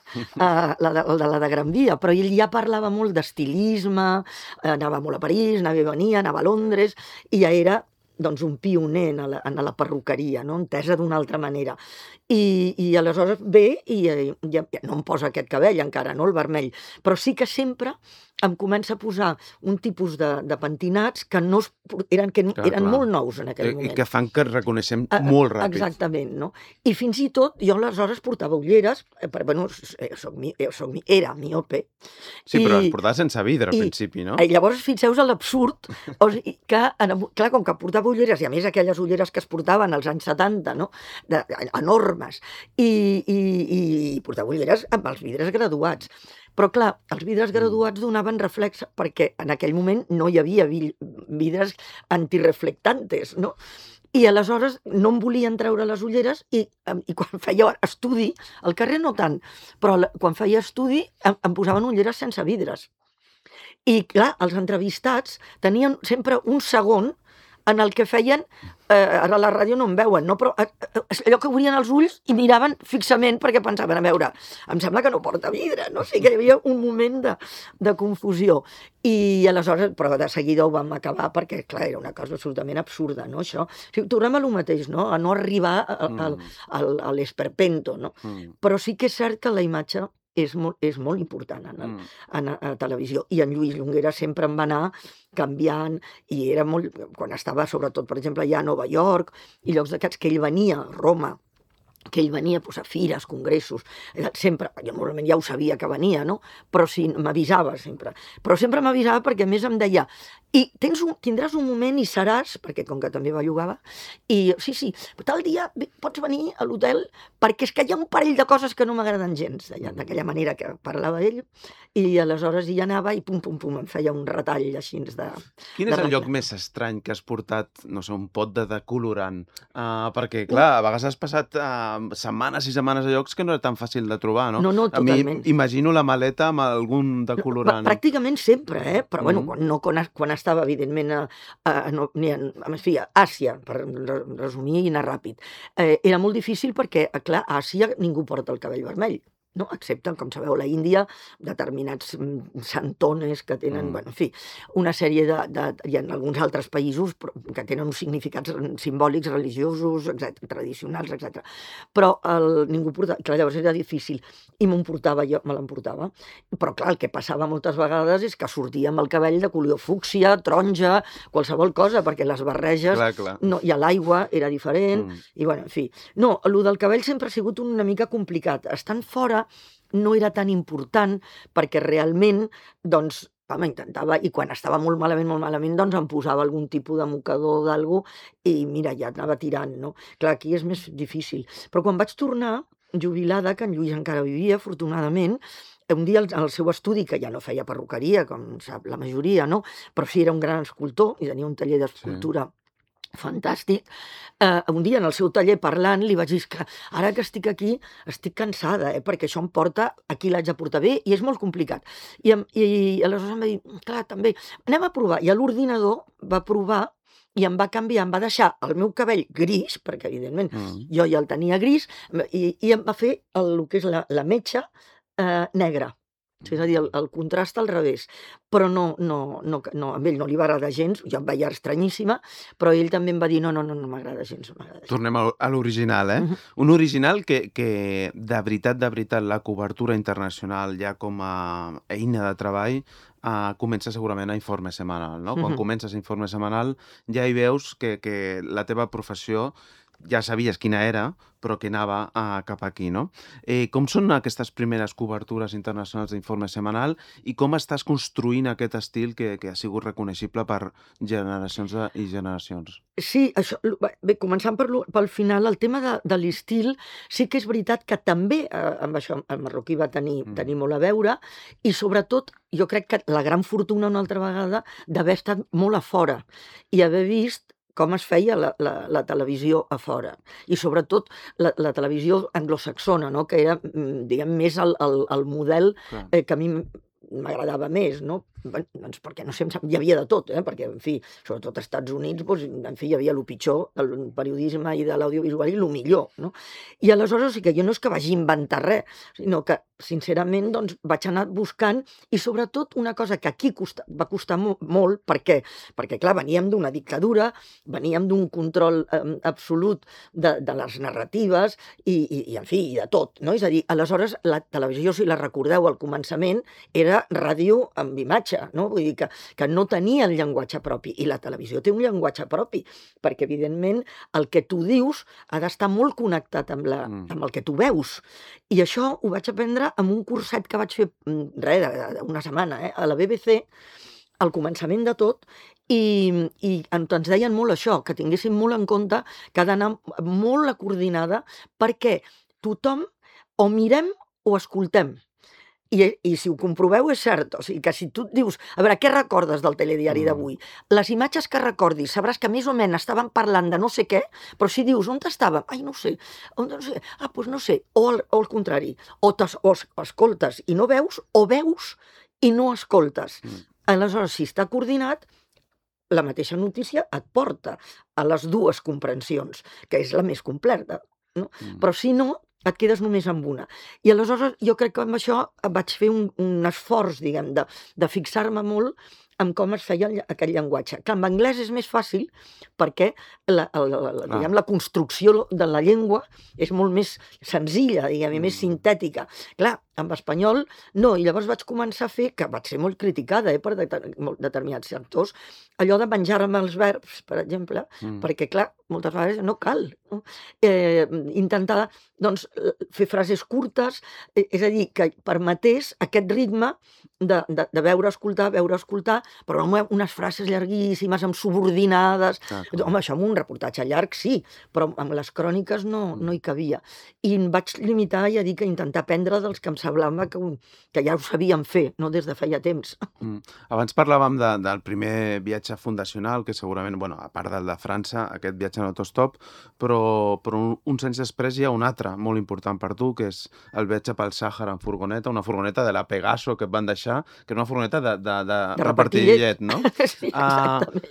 [SPEAKER 3] la de, la de la de Gran Via, però ell ja parlava molt d'estilisme, anava molt a París, anava i venia, anava a Londres, i ja era doncs, un pioner en la, en la perruqueria, no? Entesa d'una altra manera. I, i aleshores ve i ja, ja no em posa aquest cabell encara, no? El vermell, però sí que sempre em comença a posar un tipus de, de pentinats que, no es, eren, que
[SPEAKER 2] Clar,
[SPEAKER 3] eren
[SPEAKER 2] clar.
[SPEAKER 3] molt nous en aquell
[SPEAKER 2] I,
[SPEAKER 3] moment.
[SPEAKER 2] I que fan que reconeixem
[SPEAKER 3] Ah,
[SPEAKER 2] molt ràpid.
[SPEAKER 3] Exactament, no? I fins i tot, jo aleshores portava ulleres, eh, però, bueno, eh, soc, mi- eh, soc, mi- era miope.
[SPEAKER 2] Sí, però
[SPEAKER 3] I-
[SPEAKER 2] les portaves sense vidre al
[SPEAKER 3] i-
[SPEAKER 2] principi, no?
[SPEAKER 3] Eh, Llavors, fixeu-vos en l'absurd, o sigui, que, en, clar, com que portava ulleres, i a més aquelles ulleres que es portaven als anys setanta, no? De, enormes, i, i, i portava ulleres amb els vidres graduats. Però, clar, els vidres graduats donaven reflex perquè en aquell moment no hi havia vi- vidres antireflectantes, no? I aleshores no em volien treure les ulleres i, em- i quan feia estudi, al carrer no tant, però la- quan feia estudi em, em posaven ulleres sense vidres. I, clar, els entrevistats tenien sempre un segon en el que feien, eh, ara a la ràdio no em veuen, no? Però eh, eh, allò que obrien els ulls i miraven fixament perquè pensaven, a veure, em sembla que no porta vidre, no? O sigui que hi havia un moment de, de confusió. I aleshores, però de seguida ho vam acabar perquè, clar, era una cosa absolutament absurda, no, això? O sigui, tornem a lo mateix, no? A no arribar a, a, a, a l'esperpento, no?
[SPEAKER 2] Mm.
[SPEAKER 3] Però sí que és cert que la imatge és molt, és molt important en, el,
[SPEAKER 2] Mm.
[SPEAKER 3] en a, a televisió. I en Lluís Llonguera sempre em va anar canviant, i era molt... Quan estava, sobretot, per exemple, ja a Nova York, i llocs d'aquests que ell venia, a Roma, que ell venia pues, a fires, congressos, eh, sempre, jo normalment ja ho sabia que venia, no? Però sí, m'avisava sempre. Però sempre m'avisava perquè a més em deia i tens un, tindràs un moment i seràs, perquè com que també bellugava, i sí, sí, tal dia ve- pots venir a l'hotel perquè és que hi ha un parell de coses que no m'agraden gens, deia, d'aquella manera que parlava ell, i aleshores hi anava i pum, pum, pum, em feia un retall així de...
[SPEAKER 2] Quin
[SPEAKER 3] de
[SPEAKER 2] és el
[SPEAKER 3] ratlla.
[SPEAKER 2] lloc més estrany que has portat, no sé, un pot de decolorant? Uh, perquè, clar, a vegades has passat uh, setmanes i setmanes a llocs que no era tan fàcil de trobar, no?
[SPEAKER 3] No, no,
[SPEAKER 2] A mi
[SPEAKER 3] totalment.
[SPEAKER 2] imagino la maleta amb algun decolorant.
[SPEAKER 3] Prà- Pràcticament sempre, eh? Però bueno,
[SPEAKER 2] Mhm.
[SPEAKER 3] quan, no, quan, quan estava, evidentment, a, a, no, ni en, en fi, a Àsia, per re- resumir i anar ràpid, eh, era molt difícil perquè, eh, clar, a Àsia ningú porta el cabell vermell. no? Excepte, com sabeu, la Índia, determinats santones que tenen, mm. bueno, en fi, una sèrie de, de... Hi ha alguns altres països que tenen uns significats simbòlics, religiosos, etcètera, tradicionals, etcètera. Però el, ningú portava... Clar, llavors era difícil. I m'emportava, jo me l'emportava. Però clar, el que passava moltes vegades és que sortia amb el cabell de color fúcsia, taronja, qualsevol cosa, perquè les barreges...
[SPEAKER 2] Clar, clar.
[SPEAKER 3] No, i a l'aigua era diferent, mm. i bueno, en fi. No, el del cabell sempre ha sigut una mica complicat. Estant fora no era tan important perquè realment, doncs, home, intentava, i quan estava molt malament, molt malament, doncs em posava algun tipus de mocador d'algú i mira, ja anava tirant, no? Clar, aquí és més difícil. Però quan vaig tornar, jubilada, que en Lluís encara vivia, afortunadament, un dia al seu estudi, que ja no feia perruqueria, com sap la majoria, no? Però sí era un gran escultor i tenia un taller d'escultura sí. fantàstic. Uh, un dia en el seu taller parlant li vaig dir que ara que estic aquí estic cansada, eh, perquè això em porta, aquí l'haig de portar bé i és molt complicat. I, i, i aleshores em va dir, clar, també, anem a provar. I a l'ordinador va provar i em va canviar, em va deixar el meu cabell gris, perquè evidentment mm. jo ja el tenia gris, i, i em va fer el, el que és la, la metxa eh, negra. És a dir, el, el contrast al revés. Però no, no, no, no, a ell no li va agradar gens, jo em veia estranyíssima, però ell també em va dir no, no, no, no m'agrada gens, no m'agrada gens.
[SPEAKER 2] Tornem a l'original, eh? Uh-huh. Un original que, que de veritat, de veritat, la cobertura internacional ja com a eina de treball Uh, comença segurament a Informe Semanal, no? Uh-huh. Quan comences a Informe Semanal ja hi veus que, que la teva professió ja sabies quina era, però que anava uh, cap aquí, no? Eh, com són aquestes primeres cobertures internacionals d'Informe Semanal i com estàs construint aquest estil que, que ha sigut reconeixible per generacions de, i generacions?
[SPEAKER 3] Sí, això, bé, començant per, pel final, el tema de, de l'estil, sí que és veritat que també eh, amb això el marroquí va tenir, mm. tenir molt a veure i sobretot jo crec que la gran fortuna una altra vegada d'haver estat molt a fora i haver vist com es feia la, la, la televisió a fora. I sobretot la, la televisió anglosaxona, no? Que era, diguem, més el, el, el model eh, que a mi m'agradava més, no? Bé, doncs perquè no sé, hi havia de tot, eh? Perquè, en fi, sobretot als Estats Units, doncs, en fi, hi havia el pitjor del periodisme i de l'audiovisual i el millor, no? I aleshores, sí que jo no és que vagi inventar res, sinó que, sincerament, doncs, vaig anar buscant i, sobretot, una cosa que aquí costa, va costar mo molt, perquè, perquè, clar, veníem d'una dictadura, veníem d'un control eh, absolut de, de les narratives i, i, i, en fi, i de tot, no? És a dir, aleshores, la televisió, si la recordeu, al començament, era ràdio amb imatge, no? Vull dir que, que no tenia el llenguatge propi i la televisió té un llenguatge propi perquè evidentment el que tu dius ha d'estar molt connectat amb, la, mm. amb el que tu veus i això ho vaig aprendre amb un curset que vaig fer res, una setmana eh, a la B B C al començament de tot i, i ens deien molt això, que tinguéssim molt en compte que ha d'anar molt coordinada perquè tothom o mirem o escoltem. I, I si ho comproveu és cert, o sigui que si tu et dius, a veure, què recordes del telediari d'avui? Les imatges que recordis, sabràs que més o menys estaven parlant de no sé què, però si dius, on estàvem? Ai, no sé, on, no sé. Ah, doncs no sé, o al, o al contrari, o, o escoltes i no veus, o veus i no escoltes. Mm. Aleshores, si està coordinat, la mateixa notícia et porta a les dues comprensions, que és la més completa, no? Mm. Però si no, et quedes només amb una. I aleshores jo crec que amb això vaig fer un, un esforç, diguem, de, de fixar-me molt en com es feia aquest llenguatge. Clar, en anglès és més fàcil perquè la, la, la, la, diguem, la construcció de la llengua és molt més senzilla, diguem, i més sintètica. Clar, en espanyol no, i llavors vaig començar a fer, que vaig ser molt criticada eh, per de, determinats sectors, allò de menjar-me els verbs, per exemple, mm. perquè, clar, moltes vegades no cal. No? Eh, intentar, doncs, fer frases curtes, eh, és a dir, que permetés aquest ritme de, de, de veure, escoltar, veure, escoltar, però no unes frases llarguíssimes, amb subordinades. Ah, home, això amb un reportatge llarg sí, però amb les cròniques no, no hi cabia. I em vaig limitar, ja dic, a intentar aprendre dels que em semblava que, que ja ho sabíem fer, no des de feia temps.
[SPEAKER 2] Mm. Abans parlàvem de, del primer viatge fundacional, que segurament, bueno, a part del de França, aquest viatge en autostop, però, però un, uns anys després hi ha un altre molt important per tu, que és el viatge pel Sàhara en furgoneta, una furgoneta de la Pegaso que et van deixar, que és una furgoneta de, de, de, de repartir llet, no?
[SPEAKER 3] Sí, exactament. Uh,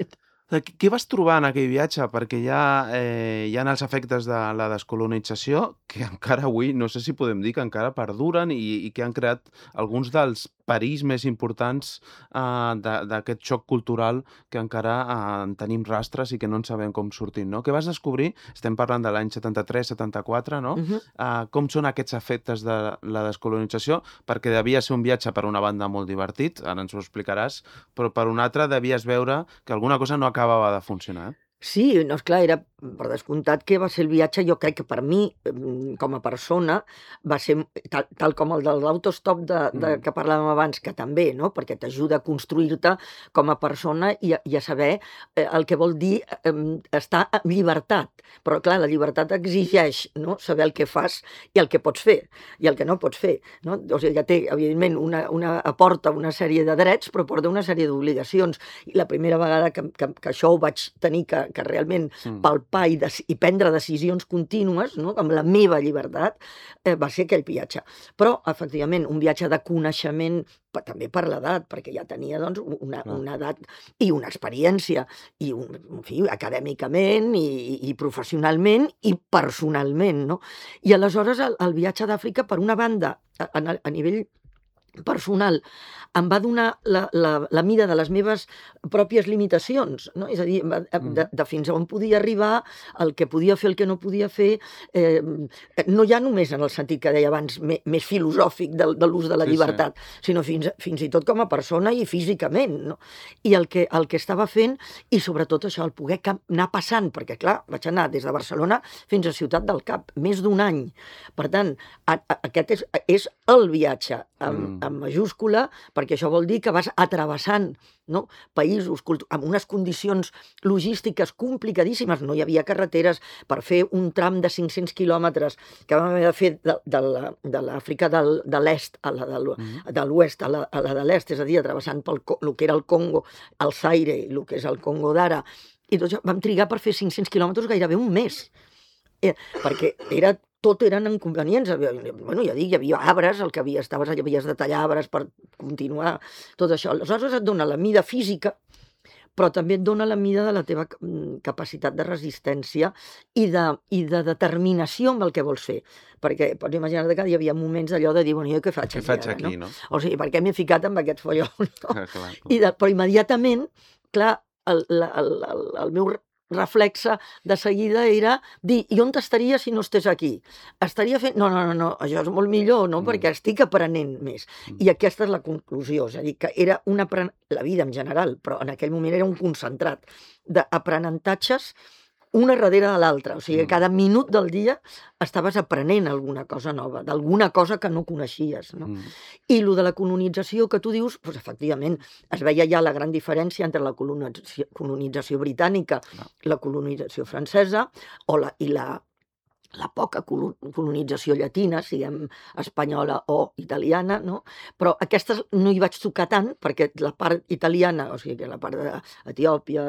[SPEAKER 2] Què vas trobar en aquell viatge? Perquè hi ha, eh, hi ha els efectes de la descolonització que encara avui, no sé si podem dir que encara perduren i, i que han creat alguns dels perills més importants eh, d'aquest xoc cultural que encara eh, en tenim rastres i que no en sabem com sortir, no? Què vas descobrir? Estem parlant de l'any setanta-tres setanta-quatre, no? Uh-huh. eh, com són aquests efectes de la descolonització? Perquè devia ser un viatge per una banda molt divertit, ara ens ho explicaràs, però per una altra devies veure que alguna cosa no acabava de funcionar.
[SPEAKER 3] Sí, no, esclar, era per descomptat que va ser el viatge, jo crec que per mi, com a persona, va ser tal, tal com el de l'autostop de, de, que parlàvem abans, que també, no? Perquè t'ajuda a construir-te com a persona i a, i a saber eh, el que vol dir eh, estar en llibertat. Però, clar, la llibertat exigeix, no? Saber el que fas i el que pots fer i el que no pots fer, no? O sigui, ja té, evidentment, una, una, aporta una sèrie de drets, però porta una sèrie d'obligacions. I la primera vegada que, que, que això ho vaig tenir que, que realment mm. palpar i, des, i prendre decisions contínues, no? Amb la meva llibertat, eh, va ser aquell viatge. Però, efectivament, un viatge de coneixement, també per l'edat, perquè ja tenia doncs, una, una edat i una experiència, i un, en fi, acadèmicament i, i professionalment i personalment, no? I aleshores el, el viatge d'Àfrica, per una banda, a, a, a nivell personal, em va donar la, la, la mida de les meves pròpies limitacions, no? És a dir, de, de fins on podia arribar, el que podia fer, el que no podia fer, eh, no ja només en el sentit que deia abans, me, més filosòfic de, de l'ús de la sí, llibertat, sí. sinó fins, fins i tot com a persona i físicament, no? I el que, el que estava fent, i sobretot això, el poder anar passant, perquè clar, vaig anar des de Barcelona fins a Ciutat del Cap, més d'un any. Per tant, a, a, aquest és, és el viatge, amb, mm. amb majúscula, perquè això vol dir que vas atrevessant, no? Països amb unes condicions logístiques complicadíssimes. No hi havia carreteres per fer un tram de cinc-cents quilòmetres que vam haver de fer de, de, la, de l'Àfrica del, de l'est a la de, mm. de l'oest a la, a la de l'est, és a dir, atrevessant pel el que era el Congo, el Zaire, el que és el Congo d'ara. I doncs vam trigar per fer cinc-cents quilòmetres gairebé un mes, eh, perquè era tot eren inconvenients. Bueno, ja dic, hi havia arbres, el que havia, estaves, havies de tallar arbres per continuar tot això. Aleshores et dona la mida física, però també et dona la mida de la teva capacitat de resistència i de, i de determinació amb el que vols fer. Perquè pots imaginar que hi havia moments d'allò de dir, bueno, jo què faig
[SPEAKER 2] què
[SPEAKER 3] aquí,
[SPEAKER 2] faig
[SPEAKER 3] ara,
[SPEAKER 2] aquí
[SPEAKER 3] no?
[SPEAKER 2] no?
[SPEAKER 3] O sigui, per què m'he ficat amb aquest folló? No?
[SPEAKER 2] Clar, clar.
[SPEAKER 3] I de, però immediatament, clar, el, el, el, el meu reflexe de seguida era dir, i on estaria si no estés aquí? Estaria fent... No, no, no, no, això és molt millor, no? Mm. Perquè estic aprenent més. Mm. I aquesta és la conclusió, és a dir, que era un apren... la vida en general, però en aquell moment era un concentrat d'aprenentatges una darrere de l'altra, o sigui, mm. cada minut del dia estaves aprenent alguna cosa nova, d'alguna cosa que no coneixies, no? Mm. I lo de la colonització que tu dius, doncs efectivament, es veia ja la gran diferència entre la colonització, colonització britànica, no. la colonització francesa, o la, i la, la poca colonització llatina, siguem espanyola o italiana, no? Però aquestes no hi vaig tocar tant, perquè la part italiana, o sigui, la part d'Etiòpia,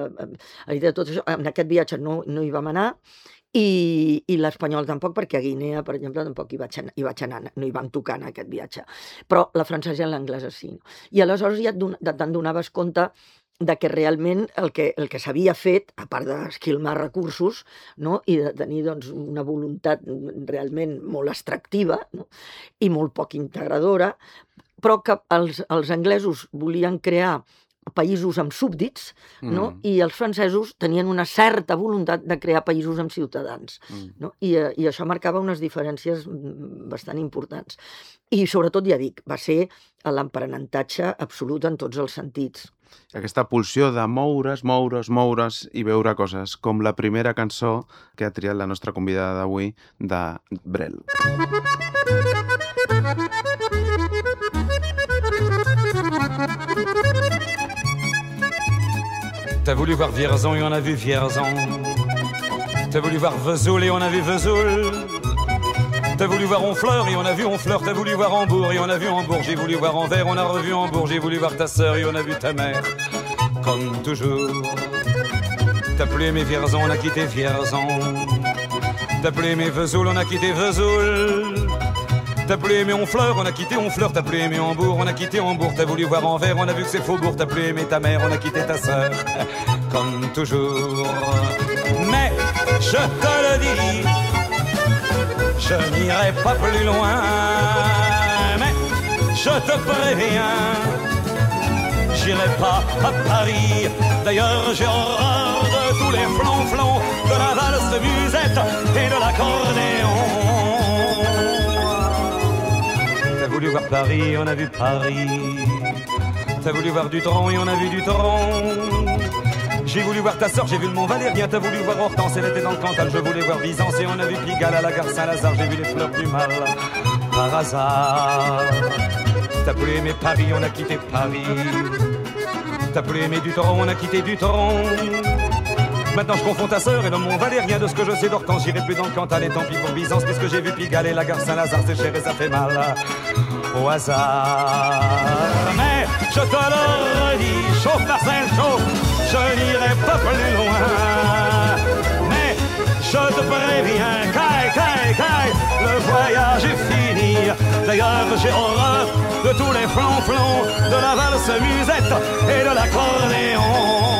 [SPEAKER 3] de tot això, en aquest viatge no, no hi vam anar, i, i l'espanyol tampoc, perquè a Guinea, per exemple, tampoc hi vaig, anar, hi vaig anar, no hi vam tocar en aquest viatge. Però la francesa i l'anglesa sí. I aleshores ja te'n donaves compte de que realment el que, el que s'havia fet, a part d'esquilmar recursos, no? I de tenir doncs, una voluntat realment molt extractiva, no? I molt poc integradora, però que els, els anglesos volien crear països amb súbdits, no? Mm. I els francesos tenien una certa voluntat de crear països amb ciutadans, mm. no? I, i això marcava unes diferències bastant importants. I sobretot, ja dic, va ser l'aprenentatge absolut en tots els sentits.
[SPEAKER 2] Aquesta pulsió de moure's, moure's, moure's i veure coses, com la primera cançó que ha triat la nostra convidada d'avui, de Brel.
[SPEAKER 4] T'as voulu voir Vierzon et on a vu Vierzon. T'as voulu voir Vesoul et on a vu Vesoul. T'as voulu voir Honfleur et on a vu Honfleur. T'as voulu voir Hambourg et on a vu Hambourg. J'ai voulu voir Anvers, on a revu Hambourg. J'ai voulu voir ta sœur et on a vu ta mère. Comme toujours. T'as plus aimé Vierzon, on a quitté Vierzon. T'as plus aimé Vesoul, on a quitté Vesoul. T'as plus aimé Honfleur, on a quitté Honfleur. T'as plus aimé Hambourg, on a quitté Hambourg. T'as voulu voir Anvers, on a vu que c'est Faubourg. T'as plus aimé ta mère, on a quitté ta sœur. comme toujours. Mais je te le dis, je n'irai pas plus loin. Mais je te préviens, j'irai pas à Paris. D'ailleurs j'ai horreur de tous les flonflons, de la valse de musette et de l'accordéon. T'as voulu voir Paris, on a vu Paris. T'as voulu voir du tronc et on a vu du tronc. J'ai voulu voir ta sœur, j'ai vu le Mont Valérien. T'as voulu voir Hortense, elle était dans le Cantal. Je voulais voir Byzance et on a vu Pigalle à la gare Saint-Lazare. J'ai vu les fleurs du mal par hasard. T'as voulu aimer Paris, on a quitté Paris. T'as voulu aimer du tronc, on a quitté du tronc. Maintenant je confonds ta sœur et le Mont Valérien. De ce que je sais d'Hortense, j'irai plus dans le Cantal. Et tant pis pour Byzance, puisque j'ai vu Pigalle et la gare Saint-Lazare. C'est cher et ça fait mal au hasard. Mais je te le redis, chauffe Marcel, chauffe, je n'irai pas plus loin. Mais je te préviens, caille, caille, caille, le voyage est fini. D'ailleurs j'ai horreur de tous les flonflons, de la valse musette et de l'accordéon.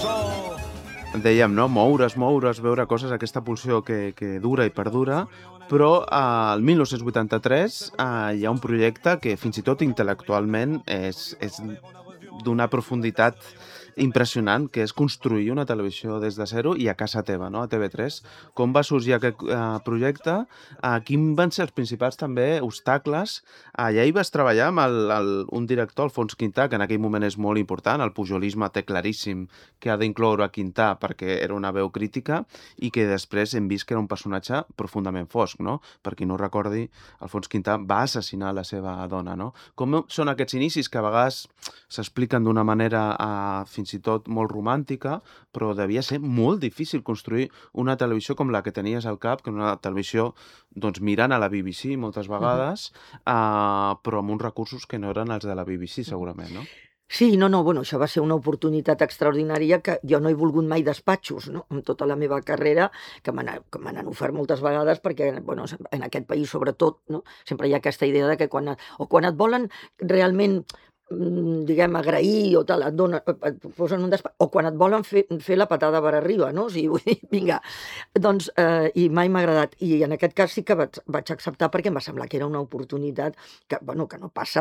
[SPEAKER 2] Dèiem, no? Moure's, moure's, veure coses, aquesta pulsió que, que dura i perdura, però al dinou vuitanta-tres eh, hi ha un projecte que fins i tot intel·lectualment és, és d'una profunditat impressionant, que és construir una televisió des de zero i a casa teva, no? A T V tres. Com va sorgir aquest eh, projecte? Eh, quins van ser els principals també obstacles? Allà hi vas treballar amb el, el, un director, Alfons Quintà, que en aquell moment és molt important. El pujolisme té claríssim que ha d'incloure a Quintà perquè era una veu crítica i que després hem vist que era un personatge profundament fosc, no? Per qui no recordi, Alfons Quintà va assassinar la seva dona, no? Com són aquests inicis que a vegades s'expliquen d'una manera eh, fins i tot molt romàntica, però devia ser molt difícil construir una televisió com la que tenies al cap, que una televisió doncs, mirant a la B B C moltes vegades, uh-huh. uh, però amb uns recursos que no eren els de la B B C, segurament, no?
[SPEAKER 3] Sí, no, no, bueno, això va ser una oportunitat extraordinària que jo no he volgut mai despatxos, no?, en tota la meva carrera, que me n'han ofert moltes vegades, perquè, bueno, en aquest país sobretot, no?, sempre hi ha aquesta idea de que quan, o quan et volen realment diguem, agrair o tal, et, dona, et posen un despatx, o quan et volen fer, fer la patada per arriba, no? O sigui, vull dir, vinga, doncs, eh, i mai m'ha agradat. I en aquest cas sí que vaig, vaig acceptar perquè em va semblar que era una oportunitat que, bueno, que no passa,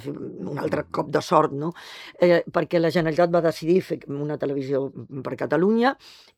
[SPEAKER 3] un altre cop de sort, no? Eh, perquè la Generalitat va decidir fer una televisió per Catalunya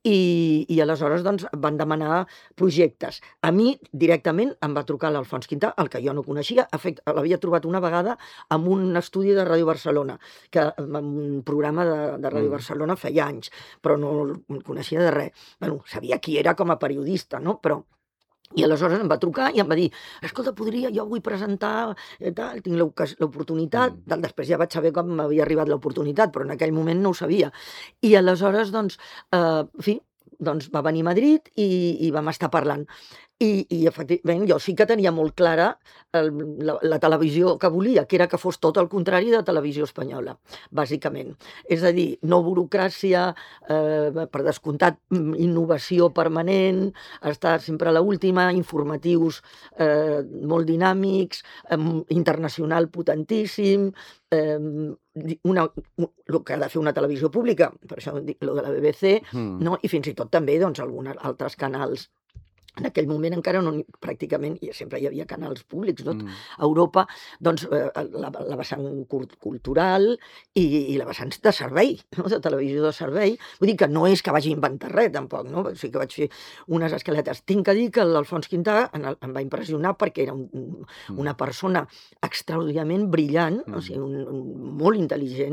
[SPEAKER 3] i, i aleshores, doncs, van demanar projectes. A mi, directament, em va trucar l'Alfons Quintà, el que jo no coneixia, l'havia trobat una vegada amb un estudi de Ràdio Barcelona, que un programa de, de Ràdio Barcelona feia anys, però no el coneixia de res. Bueno, sabia qui era com a periodista, no? Però i aleshores em va trucar i em va dir, escolta, podria, jo vull presentar, eh, tal, tinc l'oportunitat, mm. després ja vaig saber com m'havia arribat l'oportunitat, però en aquell moment no ho sabia. I aleshores, doncs, eh, en fi, doncs va venir a Madrid i, i vam estar parlant. I, i efectivament jo sí que tenia molt clara el, la, la televisió que volia, que era que fos tot el contrari de televisió espanyola, bàsicament. És a dir, no burocràcia, eh, per descomptat innovació permanent, estar sempre a l'última, informatius eh, molt dinàmics, eh, internacional potentíssim, eh, una, el que ha de fer una televisió pública, per això dic el de la B B C, mm. no? I fins i tot també doncs, alguns altres canals. En aquell moment encara no, pràcticament, i sempre hi havia canals públics, no? Mm. A Europa, doncs, la, la vessant cultural i, i la vessant de servei, no? De televisió de servei. Vull dir que no és que vagi inventar res, tampoc, no? O sigui que vaig fer unes escaletes. Tinc que dir que l'Alfons Quintà em va impressionar perquè era un, una persona extraordinàriament brillant, mm. o sigui, un, un, molt intel·ligent.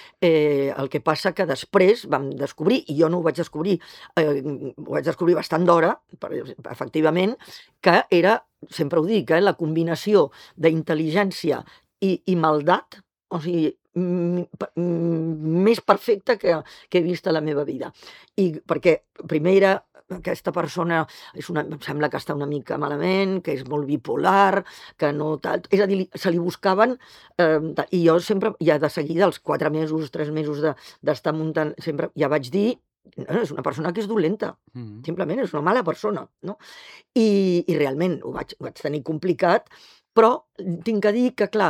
[SPEAKER 3] Eh, el que passa que després vam descobrir, i jo no ho vaig descobrir, eh, ho vaig descobrir bastant d'hora, per efectivament, que era, sempre ho dic, eh, la combinació d'intel·ligència i, i maldat, o sigui, més perfecta que, que he vist a la meva vida. I perquè primer era aquesta persona, és una, em sembla que està una mica malament, que és molt bipolar, que no tal... És a dir, se li buscaven... Eh, I jo sempre, ja de seguida, els quatre mesos, tres mesos d'estar de, muntant, sempre ja vaig dir, no, és una persona que és dolenta, mm-hmm. simplement és una mala persona, no? I, i realment ho vaig, ho vaig tenir complicat, però tinc que dir que, clar,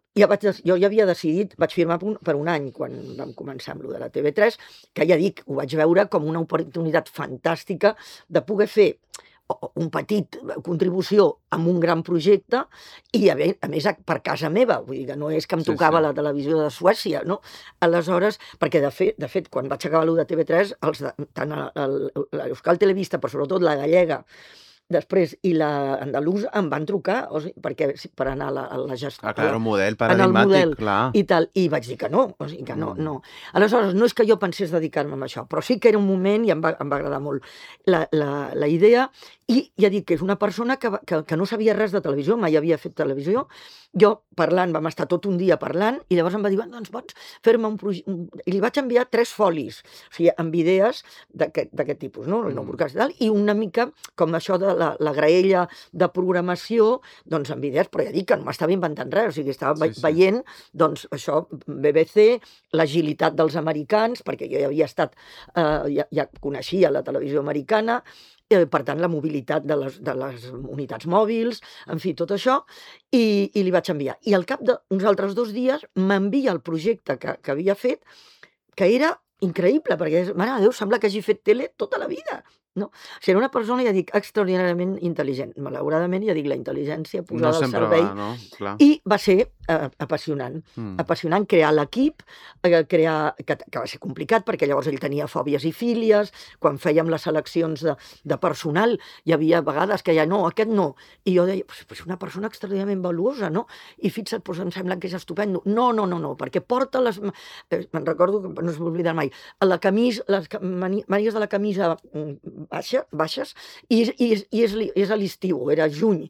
[SPEAKER 3] ja vaig, jo ja havia decidit, vaig firmar per un any quan vam començar amb lo de la T V tres, que ja dic, ho vaig veure com una oportunitat fantàstica de poder fer un petit contribució amb un gran projecte i a més per casa meva, vull dir que no és que em tocava sí, sí. la televisió de Suècia, no? Aleshores, perquè de fet, de fet quan vaig acabar lo de T V tres, els de, tant l'Euskal Televista, però sobretot la gallega, després, i l'andalusa em van trucar, o sigui, perquè, per anar a la, a la gestió.
[SPEAKER 2] Ah, clar, un model paradigmàtic, clar.
[SPEAKER 3] I tal, i vaig dir que no, o sigui, que no, mm. no. Aleshores, no és que jo pensés dedicar-me a això, però sí que era un moment i em va, em va agradar molt la, la, la idea, i ja dic que és una persona que, que, que no sabia res de televisió, mai havia fet televisió. Jo, parlant, vam estar tot un dia parlant, i llavors em va dir, doncs pots fer-me un projecte... I li vaig enviar tres folis, o sigui, amb idees d'aquest tipus, no? El nou podcast i tal, i una mica com això de la, la graella de programació, doncs amb idees, però ja dic que no m'estava inventant res, o sigui, estava sí, sí. veient, doncs això, B B C, l'agilitat dels americans, perquè jo ja havia estat, eh, ja, ja coneixia la televisió americana, eh, per tant, la mobilitat de les, de les unitats mòbils, en fi, tot això, i, i li vaig enviar. I al cap d'uns altres dos dies m'envia el projecte que, que havia fet, que era increïble, perquè, mare de Déu, sembla que hagi fet tele tota la vida. No? O sigui, era una persona, ja dic, extraordinàriament intel·ligent. Malauradament, ja dic, la intel·ligència posada no al servei. Va, no? Clar. I va ser eh, apassionant. Mm. Apassionant crear l'equip, eh, crear... Que, que va ser complicat, perquè llavors ell tenia fòbies i fílies. Quan fèiem les seleccions de, de personal, hi havia vegades que ja no, aquest no. I jo deia, pues, pues una persona extraordinàriament valuosa, no? I fixa't, pues, em sembla que és estupendo. No, no, no, no, perquè porta les... Eh, me'n recordo, no es m'oblida mai, la camisa, les manies de la camisa baixa, baixes, i, i, i és, és a l'estiu, era juny.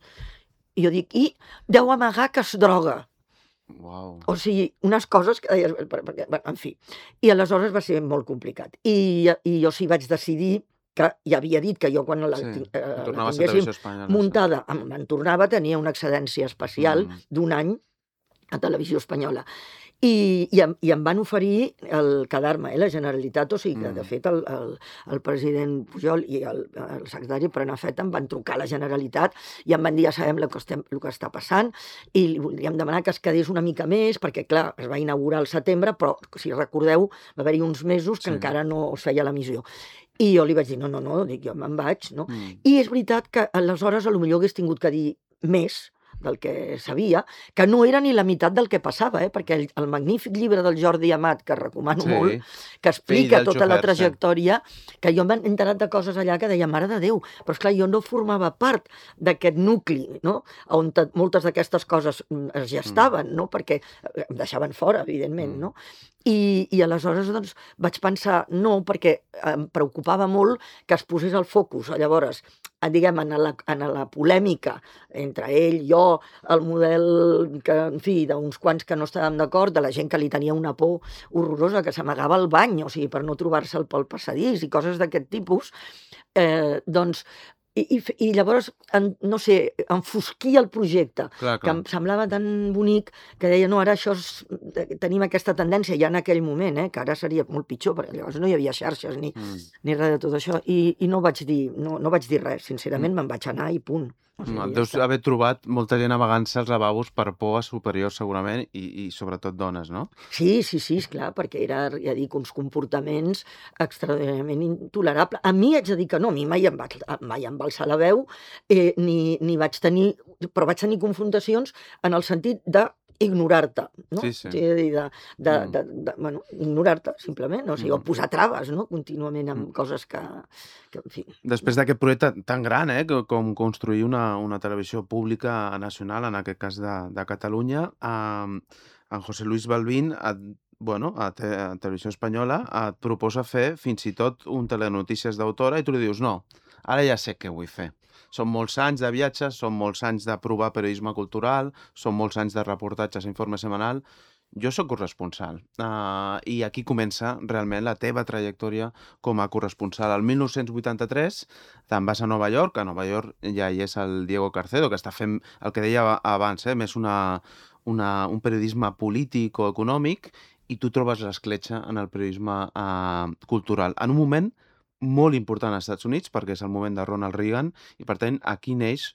[SPEAKER 3] I jo dic, i deu amagar que es droga.
[SPEAKER 2] Wow.
[SPEAKER 3] O sigui, unes coses que deies, perquè, en fi. I aleshores va ser molt complicat. I, i jo sí vaig decidir que ja havia dit que jo quan la, sí, eh, la tinguéssim espanyola, muntada, sí. me'n tornava, tenia una excedència especial mm. d'un any a Televisió Espanyola. I, i, em, i em van oferir el quedar-me, eh, la Generalitat, o sigui que, mm. de fet, el, el, el president Pujol i el, el secretari Prenafeta em van trucar a la Generalitat i em van dir, ja sabem el que, estem, el que està passant, i li voldríem demanar que es quedés una mica més, perquè, clar, es va inaugurar al setembre, però, si recordeu, va haver-hi uns mesos que sí. encara no es feia l'emissió. I jo li vaig dir, no, no, no, dic, jo me'n vaig, no? Mm. I és veritat que aleshores potser hagués tingut que dir més, del que sabia, que no era ni la meitat del que passava, eh? Perquè el, el magnífic llibre del Jordi Amat, que recomano sí. molt, que explica tota xofer, la trajectòria, sí. que jo m'he enterat de coses allà que deia, mare de Déu, però esclar, jo no formava part d'aquest nucli, no? On moltes d'aquestes coses es gestaven, mm. no? Perquè em deixaven fora, evidentment, mm. no? I, i aleshores doncs, vaig pensar, no, perquè em preocupava molt que es posés el focus, llavors, diguem, en la, en la polèmica entre ell, jo, el model, que, en fi, d'uns quants que no estàvem d'acord, de la gent que li tenia una por horrorosa, que s'amagava al bany, o sigui, per no trobar-se'l pel passadís i coses d'aquest tipus, eh, doncs, I, i, i llavors, en, no sé, enfosquia el projecte, clar, clar. Que em semblava tan bonic que deia, no, ara això és, tenim aquesta tendència ja en aquell moment, eh, que ara seria molt pitjor, perquè llavors no hi havia xarxes ni, mm. ni res de tot això, i, i no vaig dir, no, no vaig dir res, sincerament mm. me'n vaig anar i punt. O sigui,
[SPEAKER 2] no, deus ja haver trobat molta gent amagant-se als lavabos per por a superiors, segurament, i, i sobretot dones, no?
[SPEAKER 3] Sí, sí, sí, esclar, perquè era, ja dic, uns comportaments extraordinàriament intolerables. A mi haig de dir que no, a mi mai em va, mai em va alçar la veu, eh, ni, ni vaig tenir, però vaig tenir confrontacions en el sentit de ignorar-te, no?
[SPEAKER 2] Sí, sí.
[SPEAKER 3] O sigui, de, de, mm. de, de, bueno, ignorar-te, simplement, no? O sigui, mm. o posar traves, no? Contínuament amb mm. coses que, que, en fi...
[SPEAKER 2] Després d'aquest projecte tan gran, eh, com construir una, una televisió pública nacional, en aquest cas de, de Catalunya, eh, en José Luis Balbín, et, bueno, a, te, a Televisió Espanyola, et proposa fer fins i tot un telenotícies d'autora i tu li dius, no, ara ja sé què vull fer. Són molts anys de viatges, són molts anys de provar periodisme cultural, són molts anys de reportatges a Informe Semanal. Jo soc corresponsal uh, i aquí comença realment la teva trajectòria com a corresponsal. El mil nou-cents vuitanta-tres te'n vas a Nova York, a Nova York ja hi és el Diego Carcedo, que està fent el que deia abans, eh, més una, una, un periodisme polític o econòmic, i tu trobes l'escletxa en el periodisme uh, cultural. En un moment molt important als Estats Units, perquè és el moment de Ronald Reagan, i per tant aquí neix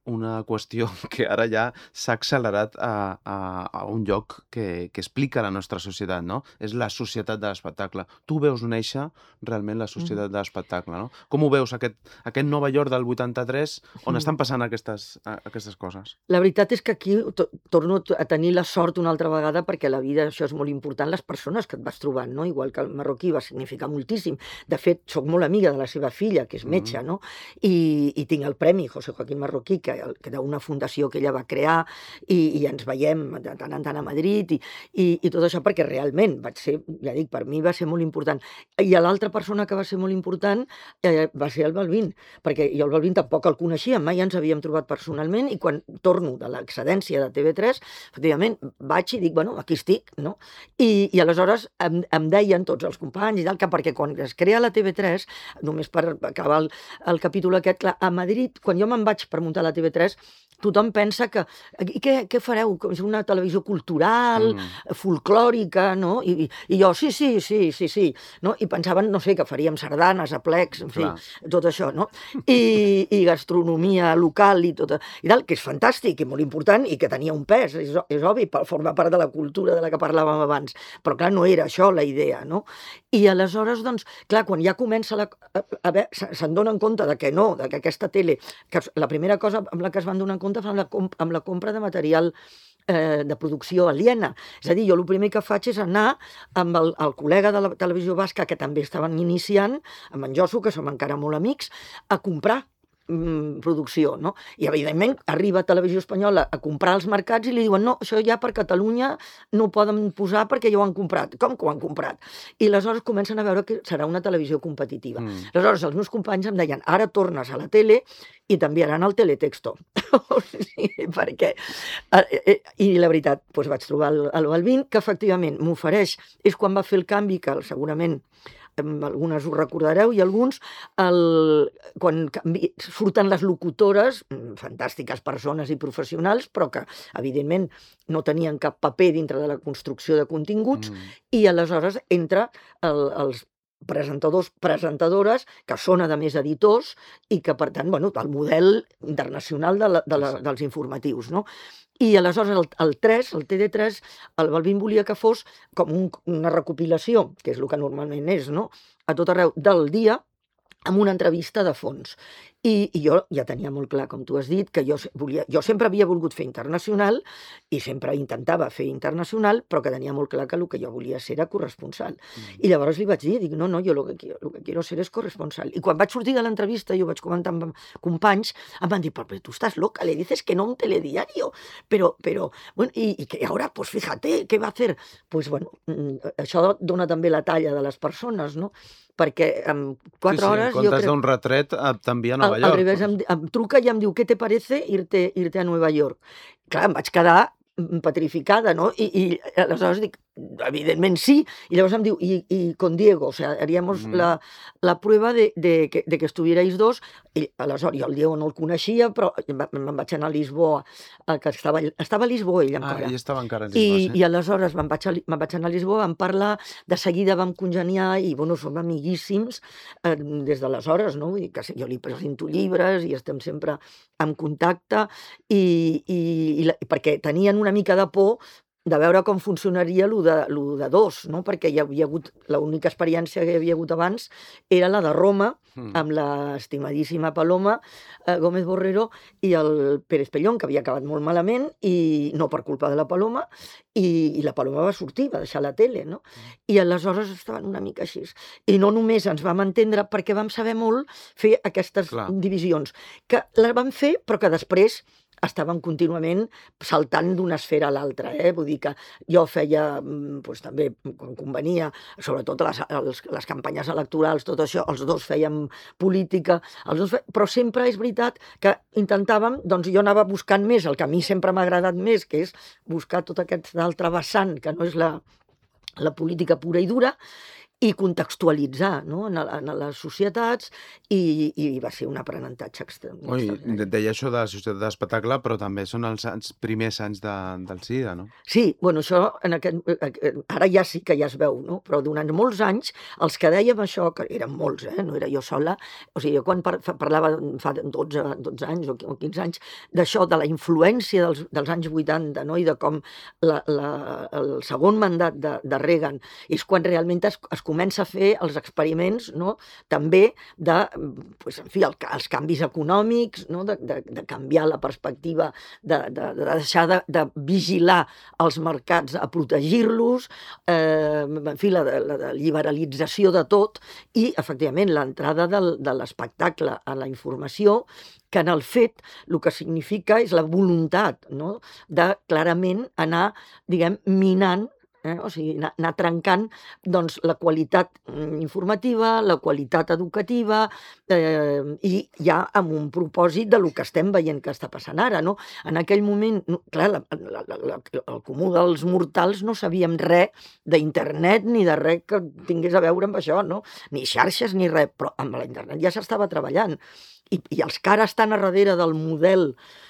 [SPEAKER 2] una qüestió que ara ja s'ha accelerat a, a, a un lloc que, que explica la nostra societat, no? És la societat de l'espectacle. Tu veus néixer realment la societat de l'espectacle, no? Com ho veus, aquest, aquest Nova York del vuitanta-tres, on estan passant aquestes, aquestes coses?
[SPEAKER 3] La veritat és que aquí to torno a tenir la sort una altra vegada, perquè la vida, això és molt important, les persones que et vas trobant, no? Igual que el marroquí va significar moltíssim. De fet, sóc molt amiga de la seva filla, que és metge, no? I, i tinc el premi José Joaquín Marroquí, que, que d'una fundació que ella va crear, i, i ens veiem de tant en tant a Madrid, i, i, i tot això perquè realment vaig ser, ja dic, per mi va ser molt important. I l'altra persona que va ser molt important eh, va ser el Balvin, perquè jo el Balvin tampoc el coneixia, mai ens havíem trobat personalment, i quan torno de l'excedència de T V tres, efectivament, vaig i dic, bueno, aquí estic, no? I, i aleshores em, em deien tots els companys i tal, que perquè quan es crea la T V tres, només per acabar el, el capítol aquest, clar, a Madrid, quan jo me'n vaig per muntar la T V tres, tothom pensa que... I què, què fareu? És una televisió cultural, mm. folclòrica, no? I, I jo, sí, sí, sí, sí, sí. No? I pensaven, no sé, que faríem sardanes, aplecs, en fi, Clar. tot això, no? I, i gastronomia local i tot, i tal, que és fantàstic i molt important i que tenia un pes, és, és obvi, forma part de la cultura de la que parlàvem abans. Però, clar, no era això la idea, no? I aleshores, doncs, clar, quan ja comença la... A, a veure, se'n donen compte de que no, de que aquesta tele... Que la primera cosa amb la que es van donar compte amb la, amb la compra de material eh, de producció aliena. És a dir, jo el primer que faig és anar amb el, el col·lega de la televisió basca, que també estaven iniciant, amb en Josu, que som encara molt amics, a comprar mm, producció, no? I evidentment arriba a Televisió Espanyola a comprar als mercats i li diuen no, això ja per Catalunya no ho poden posar perquè ja ho han comprat. Com que ho han comprat? I aleshores comencen a veure que serà una televisió competitiva. Mm. Aleshores els meus companys em deien ara tornes a la tele i t'enviaran el teletexto. Sí, perquè... I la veritat, doncs vaig trobar el, el Balvin, que efectivament m'ofereix, és quan va fer el canvi, que segurament algunes ho recordareu, i alguns, el, quan canvi, surten les locutores, fantàstiques persones i professionals, però que, evidentment, no tenien cap paper dintre de la construcció de continguts, mm. i aleshores entra el, els presentadors, presentadores, que són, a més, editors, i que, per tant, bueno, el model internacional de la, de la, dels informatius, no? I aleshores el, el tres, el T D tres, el Balvin volia que fos com un, una recopilació, que és el que normalment és, no? A tot arreu del dia, amb una entrevista de fons. I, i jo ja tenia molt clar, com tu has dit, que jo, volia, jo sempre havia volgut fer internacional i sempre intentava fer internacional, però que tenia molt clar que el que jo volia ser era corresponsal. Mm. I llavors li vaig dir, dic, no, no, jo lo que, quiero, lo que quiero ser és corresponsal. I quan vaig sortir de l'entrevista, jo vaig comentar amb companys, em van dir, però tu estàs loca, le dices que no a un telediario, però, però, bueno, i, i que ahora, pues fíjate, què va a fer? Pues bueno, això dona també la talla de les persones, no? Perquè en quatre
[SPEAKER 2] sí, sí,
[SPEAKER 3] hores...
[SPEAKER 2] en comptes
[SPEAKER 3] crec...
[SPEAKER 2] d'un retret t'envia a Nova
[SPEAKER 3] al,
[SPEAKER 2] York.
[SPEAKER 3] Al revés, em, em truca i em diu, què te parece irte, irte a Nova York? Clar, em vaig quedar petrificada, no? I, i aleshores dic, evidentment sí, i llavors em diu, i, i con Diego, o sea, haríamos mm. la, la prueba de, de, que, de que estuvierais dos, i aleshores jo el Diego no el coneixia, però me'n vaig anar a Lisboa, que estava, estava a Lisboa ell encara.
[SPEAKER 2] Ah, ell estava encara a Lisboa,
[SPEAKER 3] I,
[SPEAKER 2] sí.
[SPEAKER 3] I aleshores me'n vaig, a, me'n vaig anar a Lisboa, vam parlar, de seguida vam congeniar, i bueno, som amiguíssims eh, des d'aleshores, no? Vull dir que jo li presento llibres i estem sempre en contacte, i, i, i la, perquè tenien una mica de por de veure com funcionaria lo de, lo de dos, no? Perquè hi havia hagut, l'única experiència que hi havia hagut abans era la de Roma, mm. amb l'estimadíssima Paloma eh, Gómez Borrero i el Pérez Pellón, que havia acabat molt malament, i no per culpa de la Paloma, i, i la Paloma va sortir, va deixar la tele, no? Mm. I aleshores estaven una mica així. I no només ens vam entendre, perquè vam saber molt fer aquestes Clar. divisions, que les vam fer, però que després estaven contínuament saltant d'una esfera a l'altra, eh? Vull dir que jo feia, doncs, també, quan convenia, sobretot les, les, les campanyes electorals, tot això, els dos fèiem política, els dos fe... però sempre és veritat que intentàvem, doncs jo anava buscant més, el que a mi sempre m'ha agradat més, que és buscar tot aquest altre vessant, que no és la, la política pura i dura, i contextualitzar, no? en, en les societats, i, i va ser un aprenentatge extrem.
[SPEAKER 2] Oi, deia això de la societat d'espectacle, però també són els anys, primers anys de, del SIDA, no?
[SPEAKER 3] Sí, bueno, això en aquest, ara ja sí que ja es veu, no? Però durant molts anys, els que dèiem això, que eren molts, eh? no era jo sola, o sigui, jo quan par parlava fa dotze, dotze anys o quinze anys, d'això, de la influència dels, dels anys vuitanta, no? I de com la, la, el segon mandat de, de Reagan és quan realment es, es comença a fer els experiments, no? També de, pues, en fi, el, els canvis econòmics, no? de, de, de canviar la perspectiva, de, de, de deixar de, de vigilar els mercats a protegir-los, eh, en fi, la, la, la liberalització de tot, i, efectivament, l'entrada de l'espectacle a la informació, que en el fet el que significa és la voluntat, no? de clarament anar, diguem, minant, eh? o sigui, anar, anar trencant doncs, la qualitat informativa, la qualitat educativa, eh, i ja amb un propòsit de lo que estem veient que està passant ara. No? En aquell moment, clar, la, la, la, el comú dels mortals no sabíem res d'internet ni de res que tingués a veure amb això, no? Ni xarxes ni res, però amb la internet ja s'estava treballant. I, i els que ara estan a darrere del model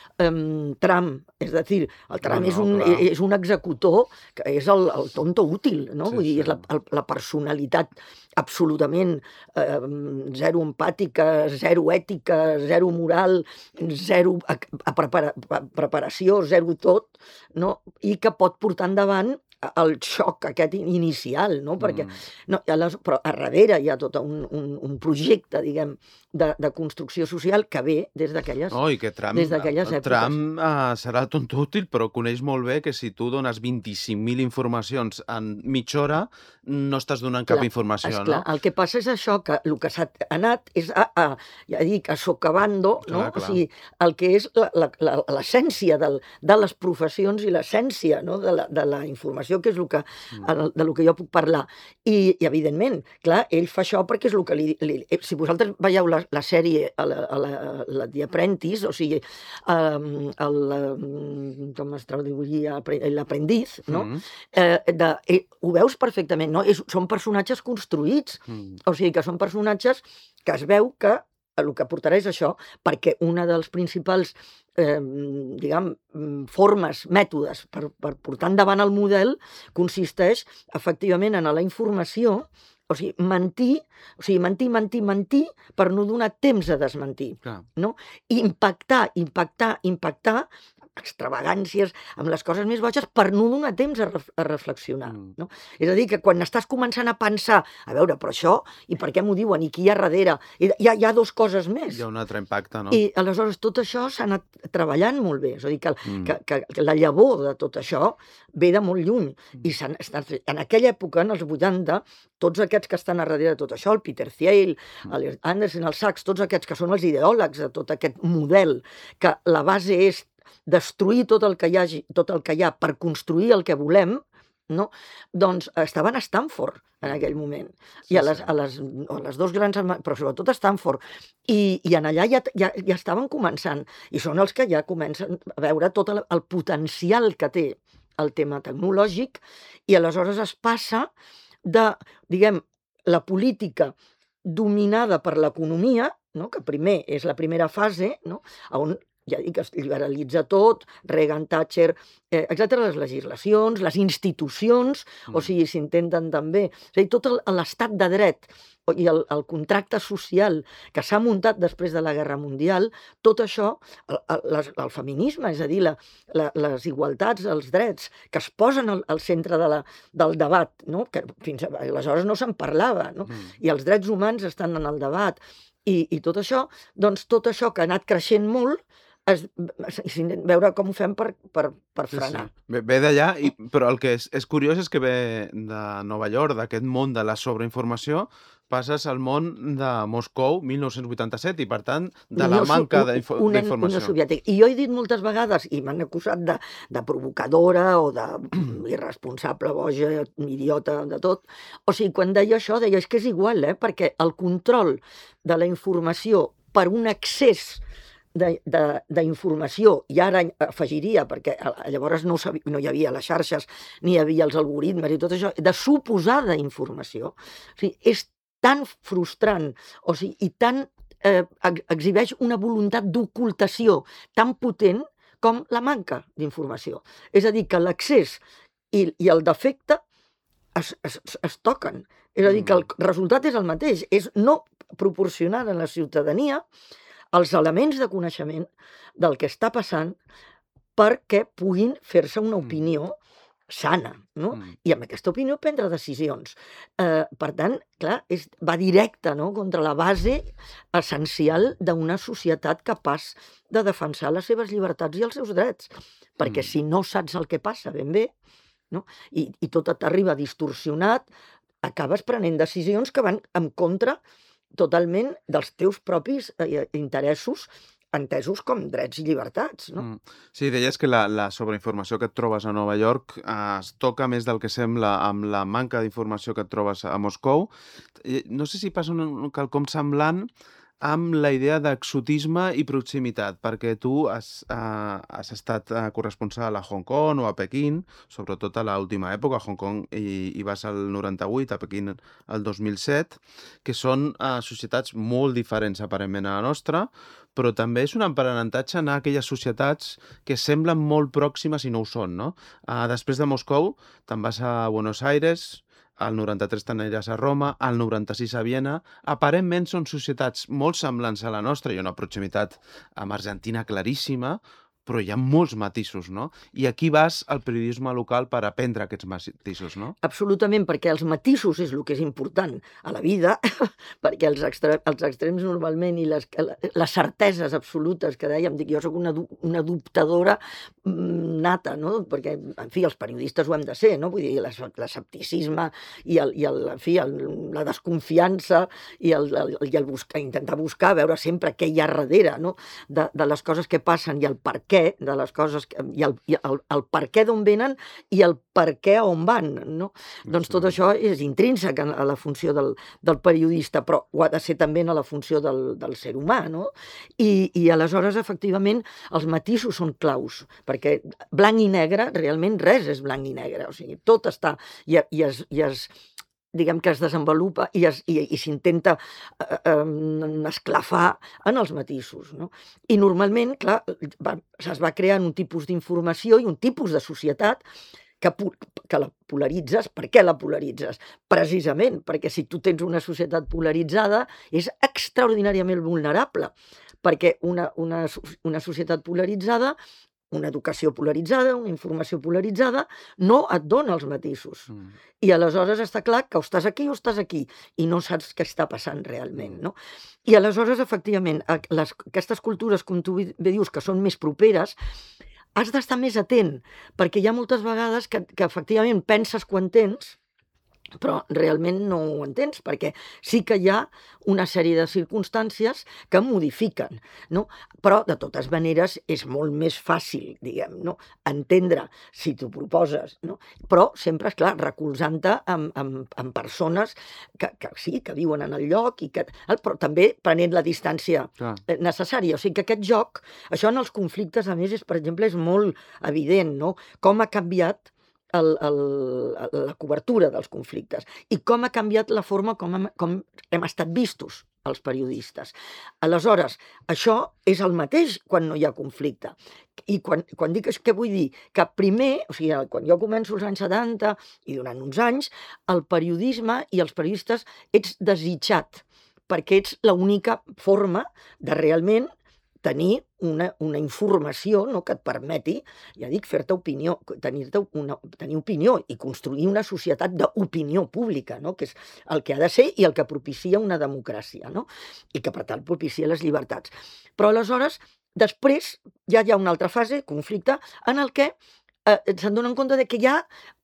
[SPEAKER 3] um, Trump, és a dir, el Trump no, no, és, un, és un executor que és el, el tonto útil, no? Sí, vull dir, sí. És la, el, la personalitat absolutament eh, zero empàtica, zero ètica, zero moral, zero a, a prepara, a preparació, zero tot, no? I que pot portar endavant el xoc aquest inicial, no? Perquè, mm. no, les, però a darrere hi ha tot un, un, un projecte, diguem, de, de construcció social que ve des d'aquelles
[SPEAKER 2] oh, Trump,
[SPEAKER 3] des d'aquelles èpoques.
[SPEAKER 2] Trump uh, serà tonto útil, però coneix molt bé que si tu dones vint-i-cinc mil informacions en mitja hora, no estàs donant clar, cap informació,
[SPEAKER 3] esclar,
[SPEAKER 2] no?
[SPEAKER 3] El que passa és això, que el que s'ha anat és a, a, ja dic, a socavando, clar, no? Clar. O sigui, el que és l'essència de les professions i l'essència, no? de, la, de la informació, que és el que, mm. de lo que jo puc parlar. I, i evidentment, clar, ell fa això perquè és el que li... li si vosaltres veieu la, la sèrie, a la, a la, la The Apprentice, o sigui, um, el, um, com es traduiria, l'aprendiz, no? Mm. Eh, de, eh, ho veus perfectament, no? És, són personatges construïts, mm. o sigui, que són personatges que es veu que el que portarà és això, perquè una dels principals eh, diguem, formes, mètodes per, per portar endavant el model consisteix efectivament en la informació, o sigui, mentir, o sigui, mentir, mentir, mentir per no donar temps a desmentir,
[SPEAKER 2] clar.
[SPEAKER 3] No? Impactar, impactar, impactar, extravagàncies, amb les coses més boges, per no donar temps a, ref a reflexionar. Mm. No? És a dir, que quan estàs començant a pensar, a veure, però això, i per què m'ho diuen, i qui hi ha darrere, i hi ha, hi ha dos coses més.
[SPEAKER 2] Hi ha un altre impacte, no?
[SPEAKER 3] I aleshores tot això s'ha anat treballant molt bé, és a dir, que, mm. que, que, que la llavor de tot això ve de molt lluny, mm. i s'han estat fet. En aquella època, en els vuitanta, tots aquests que estan a darrere de tot això, el Peter Thiel, mm. l'Anderson, el Sachs, tots aquests que són els ideòlegs de tot aquest model, que la base és destruir tot el que hi hagi, tot el que hi ha per construir el que volem, no? Doncs estaven a Stanford en aquell moment, sí, i a les, a, les, a les dos grans, però sobretot a Stanford, i, i en allà ja, ja, ja estaven començant, i són els que ja comencen a veure tot el, el potencial que té el tema tecnològic, i aleshores es passa de, diguem, la política dominada per l'economia, no? Que primer és la primera fase, no? On ja dic, es liberalitza tot, Reagan, Thatcher, eh, etcètera, les legislacions, les institucions, mm. o sigui, s'intenten també, és a dir, tot l'estat de dret i el, el contracte social que s'ha muntat després de la Guerra Mundial, tot això, el, el, el feminisme, és a dir, la, la, les igualtats, els drets, que es posen al, al centre de la, del debat, no? Que fins aleshores no se'n parlava, no? Mm. I els drets humans estan en el debat, i, i tot això, doncs tot això que ha anat creixent molt, es, es, veure com ho fem per, per, per frenar.
[SPEAKER 2] Sí, sí. Ve, ve d'allà, però el que és, és curiós és que ve de Nova York, d'aquest món de la sobreinformació, passes al món de Moscou mil nou-cents vuitanta-set i, per tant, de la manca d'informació.
[SPEAKER 3] I jo he dit moltes vegades, i m'han acusat de, de provocadora o d'irresponsable, boja, idiota, de tot. O sigui, quan deia això, deia, és que és igual, eh? Perquè el control de la informació per un accés d'informació, i ara afegiria, perquè llavors no, no hi havia les xarxes, ni hi havia els algoritmes i tot això, de suposada informació. O sigui, és tan frustrant, o sigui, i tan eh, exhibeix una voluntat d'ocultació tan potent com la manca d'informació. És a dir, que l'accés i, i el defecte es, es, es toquen. És a dir, que el resultat és el mateix, és no proporcionar a la ciutadania els elements de coneixement del que està passant perquè puguin fer-se una opinió sana, no? Mm. I amb aquesta opinió prendre decisions. Eh, per tant, clar, és, va directe, no?, contra la base essencial d'una societat capaç de defensar les seves llibertats i els seus drets. Perquè mm. si no saps el que passa ben bé, no?, i, i tot t'arriba distorsionat, acabes prenent decisions que van en contra totalment dels teus propis eh, interessos entesos com drets i llibertats, no?
[SPEAKER 2] Mm. Sí, deies que la, la sobreinformació que et trobes a Nova York eh, es toca més del que sembla amb la manca d'informació que et trobes a Moscou. No sé si passa un, un quelcom semblant amb la idea d'exotisme i proximitat, perquè tu has, eh, has estat eh, corresponsal a Hong Kong o a Pequín, sobretot a l'última època, a Hong Kong hi, hi vas al noranta-vuit, a Pequín el dos mil set, que són eh, societats molt diferents aparentment a la nostra, però també és un aprenentatge anar a aquelles societats que semblen molt pròximes i no ho són, no? Uh, després de Moscou te'n vas a Buenos Aires, al noranta-tres t'aniràs a Roma, al noranta-sis a Viena. Aparentment són societats molt semblants a la nostra, hi ha una proximitat amb Argentina claríssima, però hi ha molts matisos, no? I aquí vas al periodisme local per aprendre aquests matisos, no?
[SPEAKER 3] Absolutament, perquè els matisos és el que és important a la vida, perquè els, extre els extrems normalment i les, les certeses absolutes que dèiem, dic, jo soc una, una dubtadora nata, no? Perquè, en fi, els periodistes ho hem de ser, no? Vull dir, l'escepticisme i, el, i el, en fi, el, la desconfiança i, el, el, i el buscar, intentar buscar, veure sempre què hi ha darrere, no? De, de les coses que passen i el per què de les coses, i el, i el, el per què d'on venen i el per què on van, no? Doncs tot això és intrínsec a la funció del, del periodista, però ho ha de ser també a la funció del, del ser humà, no? I, i aleshores, efectivament, els matisos són claus, perquè blanc i negre, realment res és blanc i negre, o sigui, tot està, i, i es... I es diguem que es desenvolupa i, es, i, i s'intenta eh, eh, esclafar en els matisos, no? I normalment, clar, va, es va creant un tipus d'informació i un tipus de societat que, que la polaritzes. Per què la polaritzes? Precisament perquè si tu tens una societat polaritzada és extraordinàriament vulnerable, perquè una, una, una societat polaritzada, una educació polaritzada, una informació polaritzada, no et dona els matisos. Mm. I aleshores està clar que o estàs aquí o estàs aquí, i no saps què està passant realment, no? I aleshores, efectivament, les, aquestes cultures, com tu bé dius, que són més properes, has d'estar més atent, perquè hi ha moltes vegades que, que efectivament penses que ho entens, però realment no ho entens, perquè sí que hi ha una sèrie de circumstàncies que modifiquen, no? Però, de totes maneres, és molt més fàcil, diguem, no?, entendre si t'ho proposes, no? Però sempre, és clar, recolzant-te amb, amb, amb persones que, que sí, que viuen en el lloc, i que, però també prenent la distància clar. necessària. O sigui que aquest joc, això en els conflictes, a més, és, per exemple, és molt evident, no?, com ha canviat El, el, la cobertura dels conflictes i com ha canviat la forma com hem, com hem estat vistos els periodistes. Aleshores, això és el mateix quan no hi ha conflicte. I quan, quan dic què vull dir? Que primer, o sigui, quan jo començo als anys setanta i durant uns anys, el periodisme i els periodistes ets desitjat, perquè ets l'única forma de realment tenir una, una informació, no?, que et permeti, ja dic, fer-te opinió, tenir, una, tenir opinió i construir una societat d'opinió pública, no?, que és el que ha de ser i el que propicia una democràcia, no?, i que per tant propicia les llibertats. Però aleshores, després ja hi ha una altra fase, conflicte, en el que eh, se'n donen compte de que ja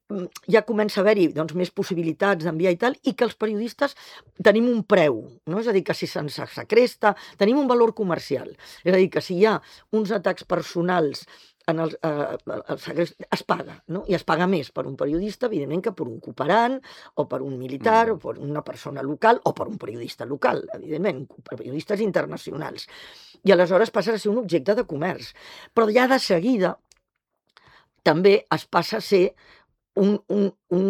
[SPEAKER 3] ja comença a haver-hi doncs, més possibilitats d'enviar i tal, i que els periodistes tenim un preu, no? És a dir, que si se'ns secresta, tenim un valor comercial. És a dir, que si hi ha uns atacs personals en el, eh, el segrest es paga, no? I es paga més per un periodista, evidentment, que per un cooperant, o per un militar, mm. o per una persona local, o per un periodista local, evidentment, per periodistes internacionals. I aleshores passa a ser un objecte de comerç. Però ja de seguida també es passa a ser un, un,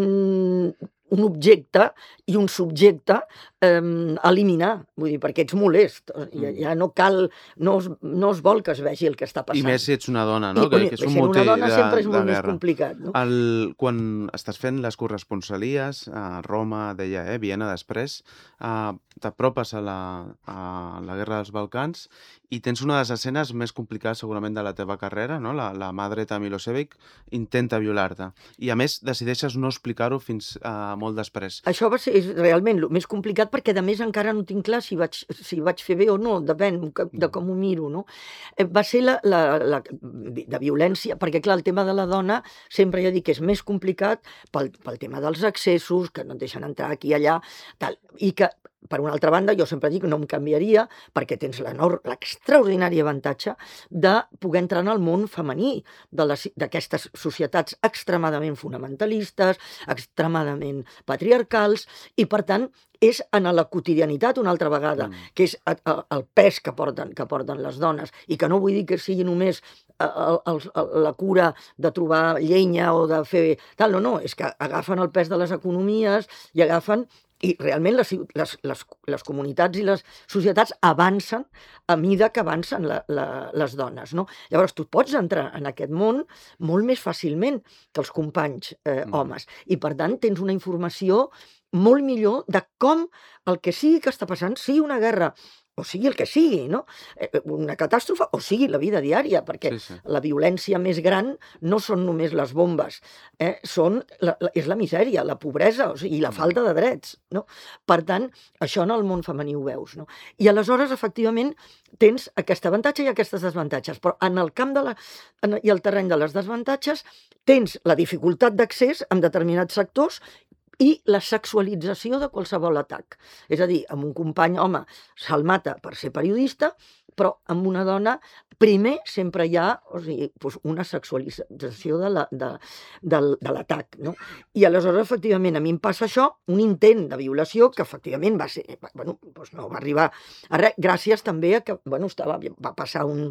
[SPEAKER 3] un, un objecte i un subjecte eh, a eliminar, vull dir, perquè ets molest, ja, ja no cal, no es, no es vol que es vegi el que està passant.
[SPEAKER 2] I més si ets una dona, no?
[SPEAKER 3] I,
[SPEAKER 2] que, que és un motiu
[SPEAKER 3] una dona
[SPEAKER 2] de,
[SPEAKER 3] sempre és molt
[SPEAKER 2] de
[SPEAKER 3] més
[SPEAKER 2] guerra.
[SPEAKER 3] complicat, no?
[SPEAKER 2] El, quan estàs fent les corresponsalies a Roma, deia, eh, Viena després, eh, t'apropes a, la, a la Guerra dels Balcans i tens una de les escenes més complicades segurament de la teva carrera, no? La, la mà dreta de Milosevic intenta violar-te. I a més decideixes no explicar-ho fins uh, molt després.
[SPEAKER 3] Això va ser realment el més complicat perquè a més encara no tinc clar si vaig, si vaig fer bé o no, depèn de com ho miro, no? Va ser la, la, la de violència, perquè clar, el tema de la dona sempre ja dic que és més complicat pel, pel tema dels accessos, que no et deixen entrar aquí i allà, tal, i que per una altra banda, jo sempre dic que no em canviaria perquè tens l'extraordinari avantatge de poder entrar en el món femení d'aquestes societats extremadament fonamentalistes, extremadament patriarcals, i per tant és en la quotidianitat una altra vegada, mm. que és el pes que porten, que porten les dones, i que no vull dir que sigui només el, el, la cura de trobar llenya o de fer tal, no, no, és que agafen el pes de les economies i agafen i realment les, les, les, les comunitats i les societats avancen a mida que avancen la, la, les dones, no? Llavors, tu pots entrar en aquest món molt més fàcilment que els companys eh, mm. homes, i per tant tens una informació molt millor de com el que sigui que està passant, sigui una guerra, o sigui el que sigui, no? Una catàstrofe, o sigui la vida diària, perquè sí, sí. la violència més gran no són només les bombes, eh? són la, la, és la misèria, la pobresa, o sigui, i la falta de drets, no? Per tant, això en el món femení ho veus, no? I aleshores, efectivament, tens aquest avantatge i aquestes desavantatges, però en el camp de la, en, i el terreny de les desavantatges tens la dificultat d'accés en determinats sectors i la sexualització de qualsevol atac. És a dir, amb un company home se'l mata per ser periodista, però amb una dona primer sempre hi ha o sigui, doncs una sexualització de la, de, de, de l'atac. No? I aleshores, efectivament, a mi em passa això, un intent de violació que efectivament va ser, bueno, doncs no va arribar a res, gràcies també a que bueno, estava, va passar un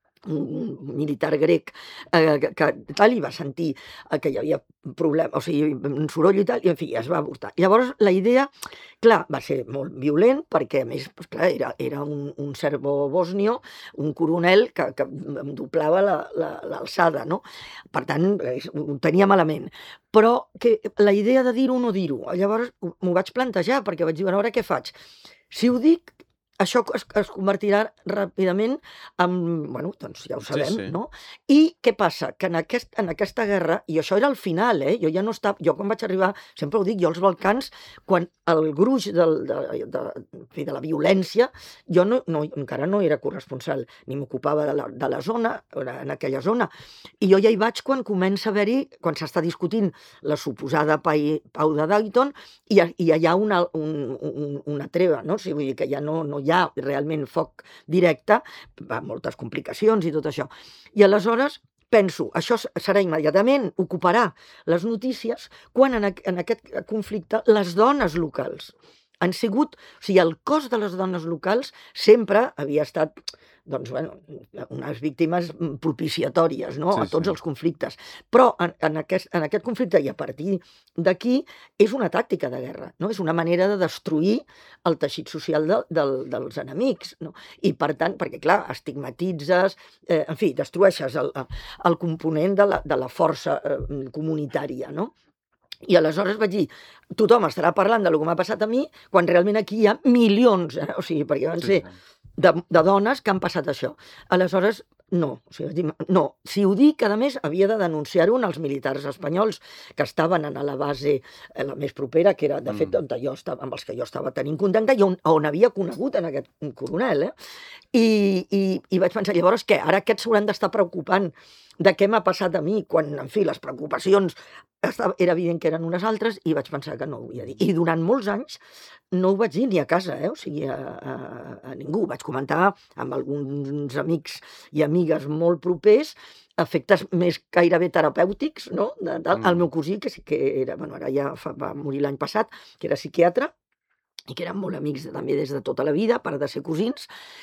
[SPEAKER 3] un militar grec eh, que, que tal, i va sentir eh, que hi havia problema, o sigui, un soroll i tal, i en fi, es va avortar. Llavors, la idea, clar, va ser molt violent, perquè a més, pues, clar, era, era un, un serbo-bòsnio, un coronel que, que em doblava l'alçada, la, la, no? Per tant, ho tenia malament. Però que la idea de dir-ho o no dir-ho, llavors m'ho vaig plantejar, perquè vaig dir, a veure què faig. Si ho dic, això es, es convertirà ràpidament en, bueno, doncs ja ho sabem, sí, sí. no? I què passa? Que en, aquest, en aquesta guerra, i això era el final, eh? Jo ja no estava, jo quan vaig arribar, sempre ho dic, jo als Balcans, quan el gruix del, de, de, de, de la violència, jo no, no, encara no era corresponsal, ni m'ocupava de, la, de la zona, en aquella zona, i jo ja hi vaig quan comença a haver-hi, quan s'està discutint la suposada pau de Dayton, i, i hi ha una, un, un, una treva, no? O sigui, vull dir que ja no, no hi ha realment foc directe, amb moltes complicacions i tot això. I aleshores penso, això serà immediatament, ocuparà les notícies, quan en, en aquest conflicte les dones locals han sigut, o sigui, el cos de les dones locals sempre havia estat, doncs, bueno, unes víctimes propiciatòries, no?, sí, a tots sí. els conflictes. Però en, en, aquest, en aquest conflicte, i a partir d'aquí, és una tàctica de guerra, no? És una manera de destruir el teixit social de, de, dels enemics, no? I per tant, perquè clar, estigmatitzes, eh, en fi, destrueixes el, el component de la, de la força eh, comunitària, no? I aleshores vaig dir, tothom estarà parlant de lo que m'ha passat a mi, quan realment aquí hi ha milions, eh? O sigui, perquè van ser de, de dones que han passat això. Aleshores, no, o sigui, no. Si ho dic, a més, havia de denunciar-ho als militars espanyols que estaven a la base eh, la més propera, que era, de fet, on jo estava, amb els que jo estava tenint contacte, i on, on havia conegut en aquest coronel, eh? I, i, i vaig pensar, llavors, què? Ara aquests s'hauran d'estar preocupant de què m'ha passat a mi, quan, en fi, les preocupacions estava, era evident que eren unes altres, i vaig pensar que no ho havia dit. I durant molts anys no ho vaig dir ni a casa, eh? O sigui, a, a, a ningú. Vaig comentar amb alguns amics i amigues molt propers, efectes més gairebé terapèutics, no? De, de,
[SPEAKER 2] Mm.
[SPEAKER 3] el meu cosí, que sí que era, bueno, ara ja fa, va morir l'any passat, que era psiquiatre, i que eren molt amics també des de tota la vida, a part de ser cosins,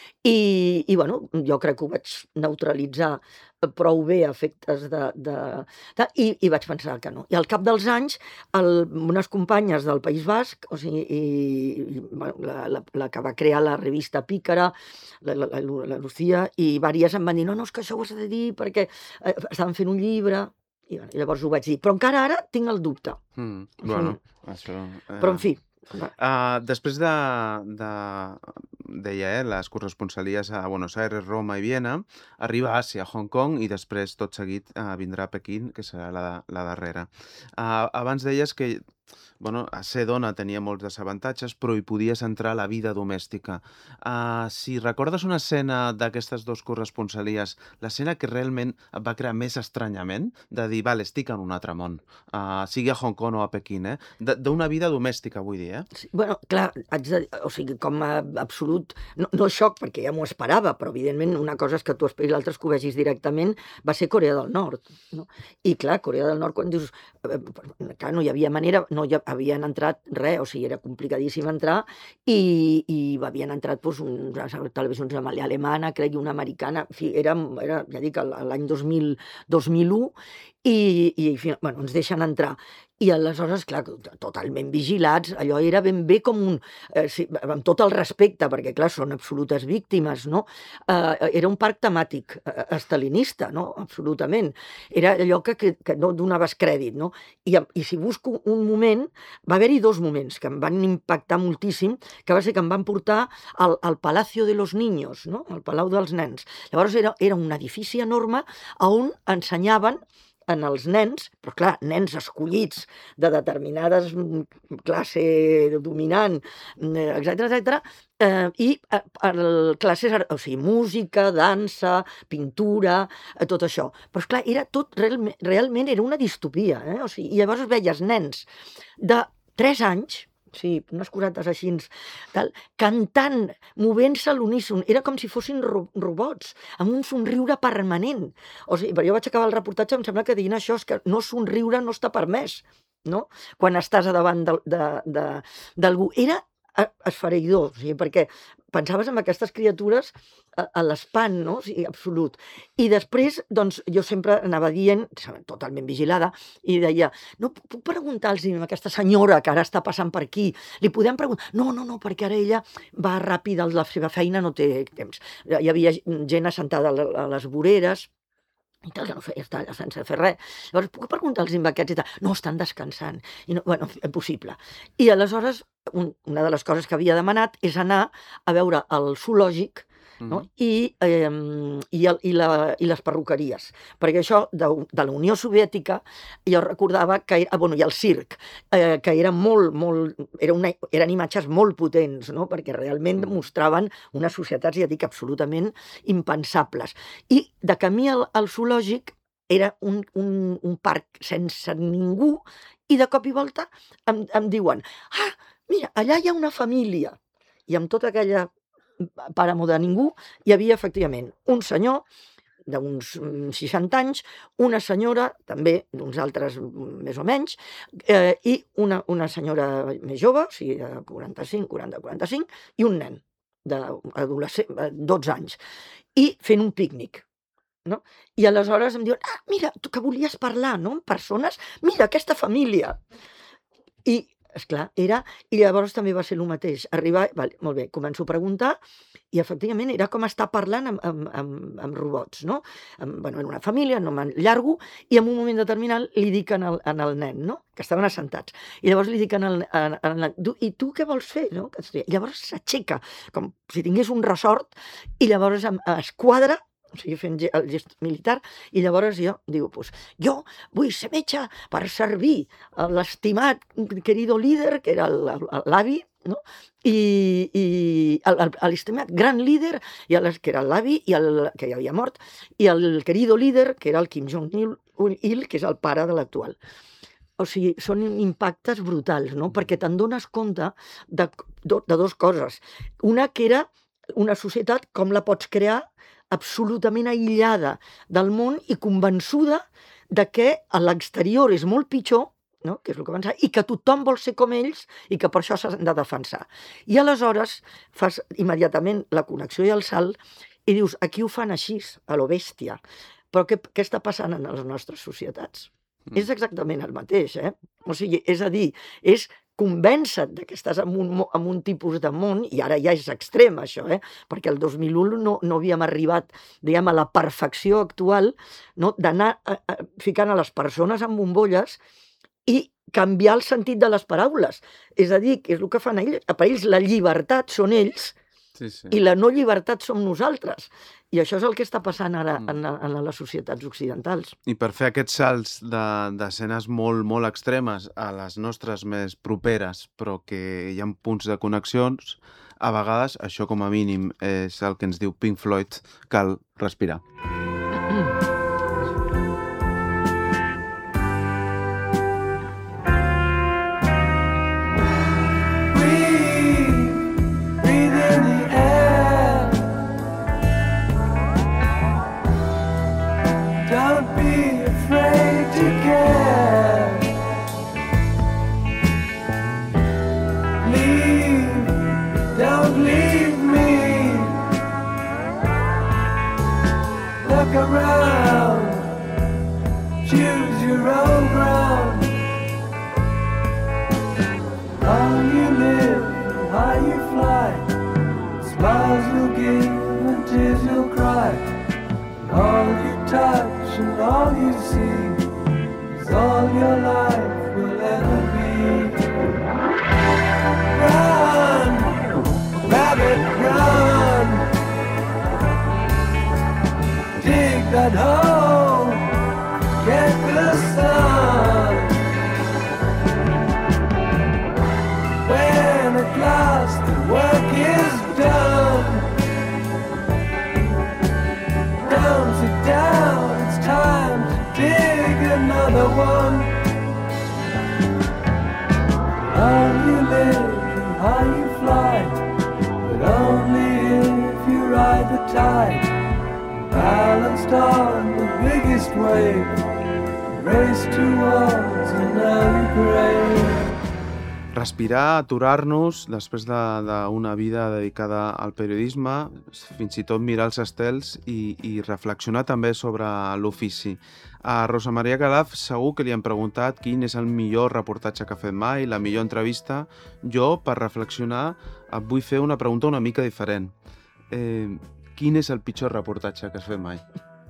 [SPEAKER 3] i, i bueno, jo crec que ho vaig neutralitzar prou bé a efectes de... de, de i, I vaig pensar que no. I al cap dels anys, el, unes companyes del País Basc, o sigui, i, i, bueno, la, la, la que va crear la revista Pícara, la, la, la, la Lucía, i diverses em van dir, no, no, és que això ho has de dir perquè eh, estaven fent un llibre, i, bueno, i llavors ho vaig dir. Però encara ara tinc el dubte.
[SPEAKER 2] Mm. Bueno, això... Eh...
[SPEAKER 3] Però, en fi,
[SPEAKER 2] Uh, després de, de, deia, eh, les corresponsalies a Buenos Aires, Roma i Viena, arriba a Àsia, Hong Kong, i després, tot seguit, uh, vindrà a Pequín, que serà la, la darrera. Uh, abans deies que bueno, a ser dona tenia molts desavantatges, però hi podies entrar a la vida domèstica. Uh, si recordes una escena d'aquestes dues corresponsalies, l'escena que realment et va crear més estranyament, de dir, vale, estic en un altre món, uh, sigui a Hong Kong o a Pequín, eh? D'una vida domèstica, vull dir, eh?
[SPEAKER 3] sí, bueno, clar, haig de, o sigui, com a absolut, no, no xoc, perquè ja m'ho esperava, però evidentment una cosa és que tu esperis, l'altra és que ho vegis directament, va ser Corea del Nord, no? I clar, Corea del Nord, quan dius, eh, clar, no hi havia manera, no hi havien entrat res, o sigui, era complicadíssim entrar, i, i havien entrat doncs, unes televisions alemana, crec, i una americana, en fi, era, era ja dic, l'any dos mil u, i, i bueno, ens deixen entrar. I aleshores, clar, totalment vigilats, allò era ben bé com un... Eh, sí, amb tot el respecte, perquè, clar, són absolutes víctimes, no? Eh, era un parc temàtic eh, estalinista, no? Absolutament. Era allò que, que, que no donaves crèdit, no? I, I si busco un moment, va haver-hi dos moments que em van impactar moltíssim, que va ser que em van portar al, al Palacio de los Niños, no? Al Palau dels Nens. Llavors era, era un edifici enorme on ensenyaven en els nens, però clar, nens escollits de determinades classe dominant, etcètera, etcètera, eh, i eh, classes, o sigui, música, dansa, pintura, eh, tot això. Però esclar, era tot, realment, realment era una distopia, eh? O sigui, i llavors veies nens de tres anys, sí, unes cosetes així, tal, cantant, movent-se a l'uníson. Era com si fossin ro robots, amb un somriure permanent. O sigui, però jo vaig acabar el reportatge, em sembla que dient això és que no somriure no està permès, no? Quan estàs a davant d'algú. Era esfereïdor, o sigui, perquè pensaves en aquestes criatures a, a l'espant, no? O sigui, absolut. I després, doncs, jo sempre anava dient, totalment vigilada, i deia, no, puc preguntar-los a aquesta senyora que ara està passant per aquí, li podem preguntar? No, no, no, perquè ara ella va ràpid a la seva feina, no té temps. Hi havia gent assentada a les voreres, i tal, que no feia, està sense fer res. Llavors, puc preguntar-los amb aquests i tal? No, estan descansant. I no, bueno, impossible. I aleshores, un, una de les coses que havia demanat és anar a veure el zoològic, no? I, eh, i, el, i, la, i les perruqueries. Perquè això de, de la Unió Soviètica jo recordava que era, bueno, i el circ, eh, que era molt, molt, era una, eren imatges molt potents, no? Perquè realment mostraven unes societats, ja dic, absolutament impensables. I de camí al, al zoològic era un, un, un parc sense ningú i de cop i volta em, em diuen, ah, mira, allà hi ha una família. I amb tota aquella pàramo de ningú, hi havia efectivament un senyor d'uns seixanta anys, una senyora, també d'uns altres més o menys, eh, i una, una senyora més jove, o sigui, de quaranta-cinc, quaranta, quaranta-cinc, i un nen de dotze anys, i fent un pícnic. No? I aleshores em diuen, ah, mira, tu que volies parlar, no?, amb persones, mira, aquesta família. I esclar, era... I llavors també va ser el mateix. Arribar... Vale, molt bé, començo a preguntar i efectivament era com estar parlant amb, amb, amb, amb robots, no? Amb, bueno, en una família, no m'allargo, i en un moment determinat li dic en el, en el nen, no?, que estaven assentats. I llavors li dic en el, en, en el nen, i tu què vols fer, no? I llavors s'aixeca, com si tingués un ressort, i llavors es quadra, o sigui, fent el gest militar, i llavors jo digo, pues, jo vull ser metge per servir l'estimat querido líder, que era l'avi, no? I, i l'estimat gran líder, i el, que era l'avi, que ja havia mort, i el querido líder, que era el Kim Jong-il, que és el pare de l'actual. O sigui, són impactes brutals, no? Perquè te'n dones compte de, de, de dues coses. Una que era una societat, com la pots crear absolutament aïllada del món i convençuda de que a l'exterior és molt pitjor, no? Que és el que pensava, i que tothom vol ser com ells i que per això s'han de defensar. I aleshores fas immediatament la connexió i el salt i dius, aquí ho fan així, a lo bèstia. Però què, què està passant en les nostres societats? Mm. És exactament el mateix, eh? O sigui, és a dir, és convèncer-te de que estàs en un, en un tipus de món, i ara ja és extrem això, eh? Perquè el dos mil u no, no havíem arribat, diguem, a la perfecció actual, no? D'anar a, a, ficant a les persones en bombolles i canviar el sentit de les paraules. És a dir, que és el que fan ells. Per ells la llibertat són ells, sí, sí. I la no llibertat som nosaltres. I això és el que està passant ara en, en les societats occidentals.
[SPEAKER 2] I per fer aquests salts d'escenes de, molt, molt extremes a les nostres més properes, però que hi ha punts de connexions, a vegades, això com a mínim és el que ens diu Pink Floyd, cal respirar.
[SPEAKER 5] Around, choose your own ground. How you live, how you fly, smiles you'll give and tears you'll cry. All you touch and all you see is all your life will ever be. Run, rabbit, run. Dig that hole, get the sun. When at last the work is done, down, sit down, it's time to dig another one. How you live and how you fly, but only if you ride the tide. Balanced on the biggest wave, race towards an early grave.
[SPEAKER 2] Respirar, aturar-nos després d'una vida dedicada al periodisme, fins i tot mirar els estels i, i reflexionar també sobre l'ofici. A Rosa Maria Calaf segur que li han preguntat quin és el millor reportatge que ha fet mai, la millor entrevista. Jo, per reflexionar, et vull fer una pregunta una mica diferent. Eh, Quin és el pitjor reportatge que has fet mai?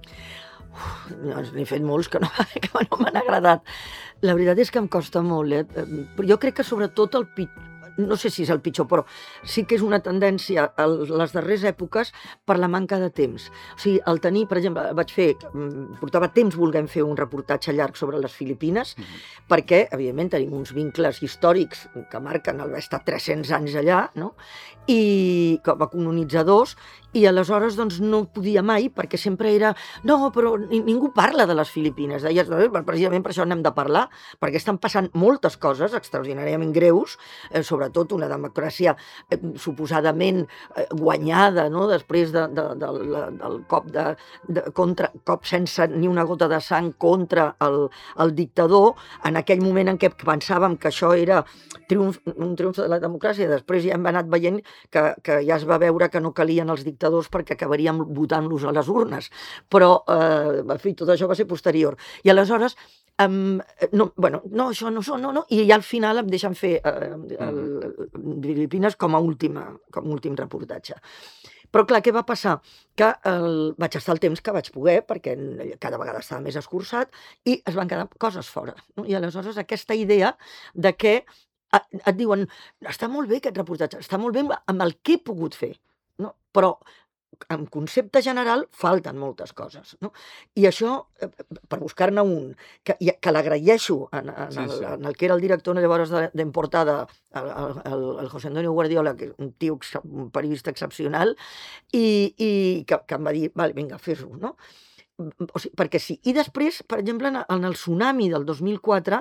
[SPEAKER 3] Uf, n'he fet molts que no, que no m'han agradat. La veritat és que em costa molt, eh? Però jo crec que sobretot el pitjor, no sé si és el pitjor, però sí que és una tendència a les darreres èpoques per la manca de temps. O sigui, el tenir, per exemple, vaig fer, portava temps volent fer un reportatge llarg sobre les Filipines, mm-hmm. perquè, evidentment, tenim uns vincles històrics que marquen el estar tres-cents anys allà, no? I com a colonitzadors, i aleshores doncs, no podia mai, perquè sempre era no, però ningú parla de les Filipines. Deies, precisament per això n'hem de parlar, perquè estan passant moltes coses extraordinàriament greus, eh, sobretot una democràcia eh, suposadament eh, guanyada, no? Després de, de, de, de, del cop, de, de, contra, cop sense ni una gota de sang contra el, el dictador, en aquell moment en què pensàvem que això era triomf, un triomf de la democràcia. Després ja hem anat veient que, que ja es va veure que no calien els dictadors perquè acabaríem votant-los a les urnes. Però, eh, en fi, tot això va ser posterior. I aleshores, um, no, bueno, no, això no, no, no, i ja al final em deixen fer eh, el, Filipines com a última, com a últim reportatge. Però clar, què va passar? Que el, vaig estar el temps que vaig poder, perquè cada vegada estava més escurçat, i es van quedar coses fora. No? I aleshores aquesta idea de que et diuen, està molt bé aquest reportatge, està molt bé amb el que he pogut fer, no? Però en concepte general falten moltes coses, no? I això, per buscar-ne un, que, que l'agraeixo en, en, sí, sí. en el que era el director llavors d'Emportada, el, el, el José Antonio Guardiola, que és un tio, un periodista excepcional, i, i que, que em va dir, vale, vinga, fes-ho, no? O sigui, perquè sí. I després, per exemple, en el tsunami del dos mil quatre,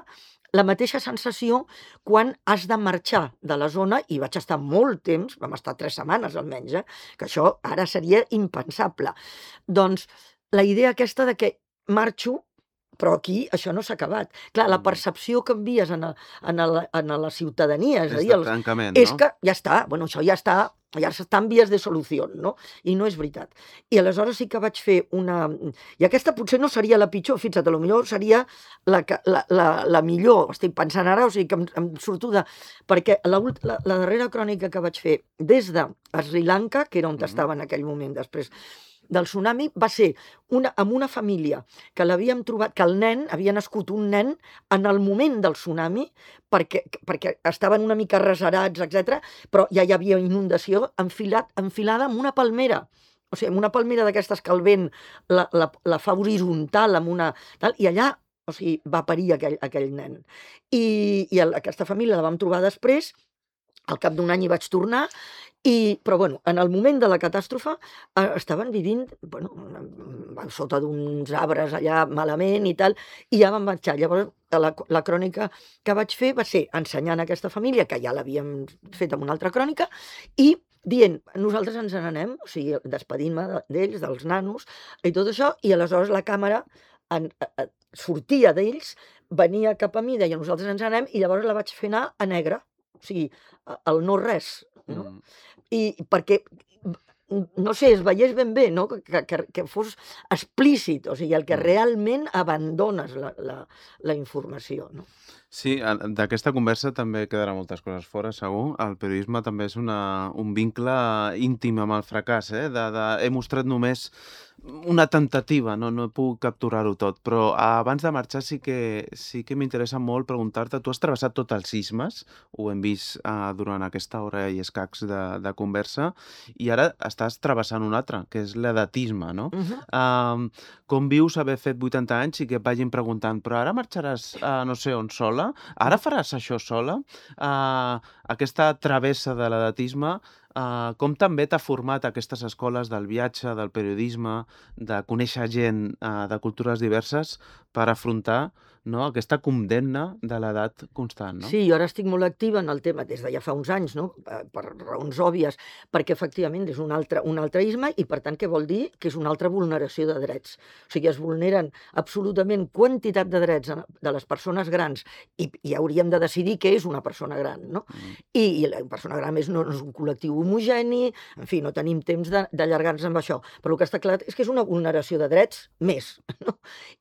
[SPEAKER 3] la mateixa sensació quan has de marxar de la zona, i vaig estar molt temps, vam estar tres setmanes almenys, eh? Que això ara seria impensable. Doncs la idea aquesta de que marxo, però aquí això no s'ha acabat. Clar, la percepció que envies en, a, en, a, la, en a la ciutadania, és,
[SPEAKER 2] És
[SPEAKER 3] a dir,
[SPEAKER 2] de
[SPEAKER 3] els,
[SPEAKER 2] tancament,
[SPEAKER 3] és
[SPEAKER 2] no?
[SPEAKER 3] que ja està, bueno, això ja està, ja està en vies de solució, no? I no és veritat. I aleshores sí que vaig fer una... I aquesta potser no seria la pitjor, fixa't, potser seria la, que- la, la, la millor, estic pensant ara, o sigui que em, em surto de... Perquè la, ult- la, la darrera crònica que vaig fer des de Sri Lanka, que era on
[SPEAKER 2] Mhm.
[SPEAKER 3] estava en aquell moment després del tsunami, va ser una, amb una família que l'havíem trobat, que el nen, havia nascut un nen en el moment del tsunami, perquè, perquè estaven una mica reserats, etcètera, però ja hi havia inundació enfilat, enfilada amb una palmera. O sigui, amb una palmera d'aquestes que el vent la, la, la fa horitzontal amb una... Tal, i allà, o sigui, va parir aquell, aquell nen. I, i el, aquesta família la vam trobar després, al cap d'un any hi vaig tornar, i, però bueno, en el moment de la catàstrofe eh, estaven vivint bueno, una- sota d'uns arbres allà malament i tal, i ja van marxar. Llavors la, la crònica que vaig fer va ser ensenyant a aquesta família, que ja l'havíem fet amb una altra crònica, i dient, nosaltres ens n'anem, o sigui, despedint-me de- d'ells, dels nanos, i tot això, i aleshores la càmera en, eh, eh, sortia d'ells, venia cap a mi, deia, nosaltres ens n'anem, i llavors la vaig fer anar a negre, o sigui, a- al no res, no?
[SPEAKER 2] Mm.
[SPEAKER 3] I perquè, no sé, es veiés ben bé, no? Que, que, que fos explícit, o sigui, el que
[SPEAKER 2] Mm.
[SPEAKER 3] realment abandones la, la, la informació, no?
[SPEAKER 2] Sí, en- d'aquesta conversa també quedaran moltes coses fora, segur. El periodisme també és una, un vincle íntim amb el fracàs, eh? De, de, he mostrat només una temptativa, no, no he pogut capturar-ho tot, però abans de marxar sí que, sí que m'interessa molt preguntar-te, tu has travessat tots els sismes, ho hem vist uh, durant aquesta hora i escacs de, de conversa, i ara estàs travessant un altre, que és l'edatisme, no?
[SPEAKER 3] Uh -huh.
[SPEAKER 2] Um, com vius haver fet vuitanta anys i que et vagin preguntant, però ara marxaràs a no sé on sola? Ara faràs això sola? Uh, aquesta travessa de l'edatisme, uh, com també t'ha format aquestes escoles del viatge, del periodisme, de conèixer gent uh, de cultures diverses per afrontar, no, aquesta condemna de l'edat constant, no?
[SPEAKER 3] Sí, jo ara estic molt activa en el tema des de ja fa uns anys, no? Eh, per raons òbvies, perquè efectivament és un altre, un altre isme i per tant què vol dir? Que és una altra vulneració de drets. O sigui, es vulneren absolutament quantitat de drets en- de les persones grans i, i hauríem de decidir què és una persona gran, no?
[SPEAKER 2] Mm.
[SPEAKER 3] I, i la persona gran és, no, no és un col·lectiu homogeni, en fi, no tenim temps de- d'allargar-nos amb això, però el que està clar és que és una vulneració de drets més, no?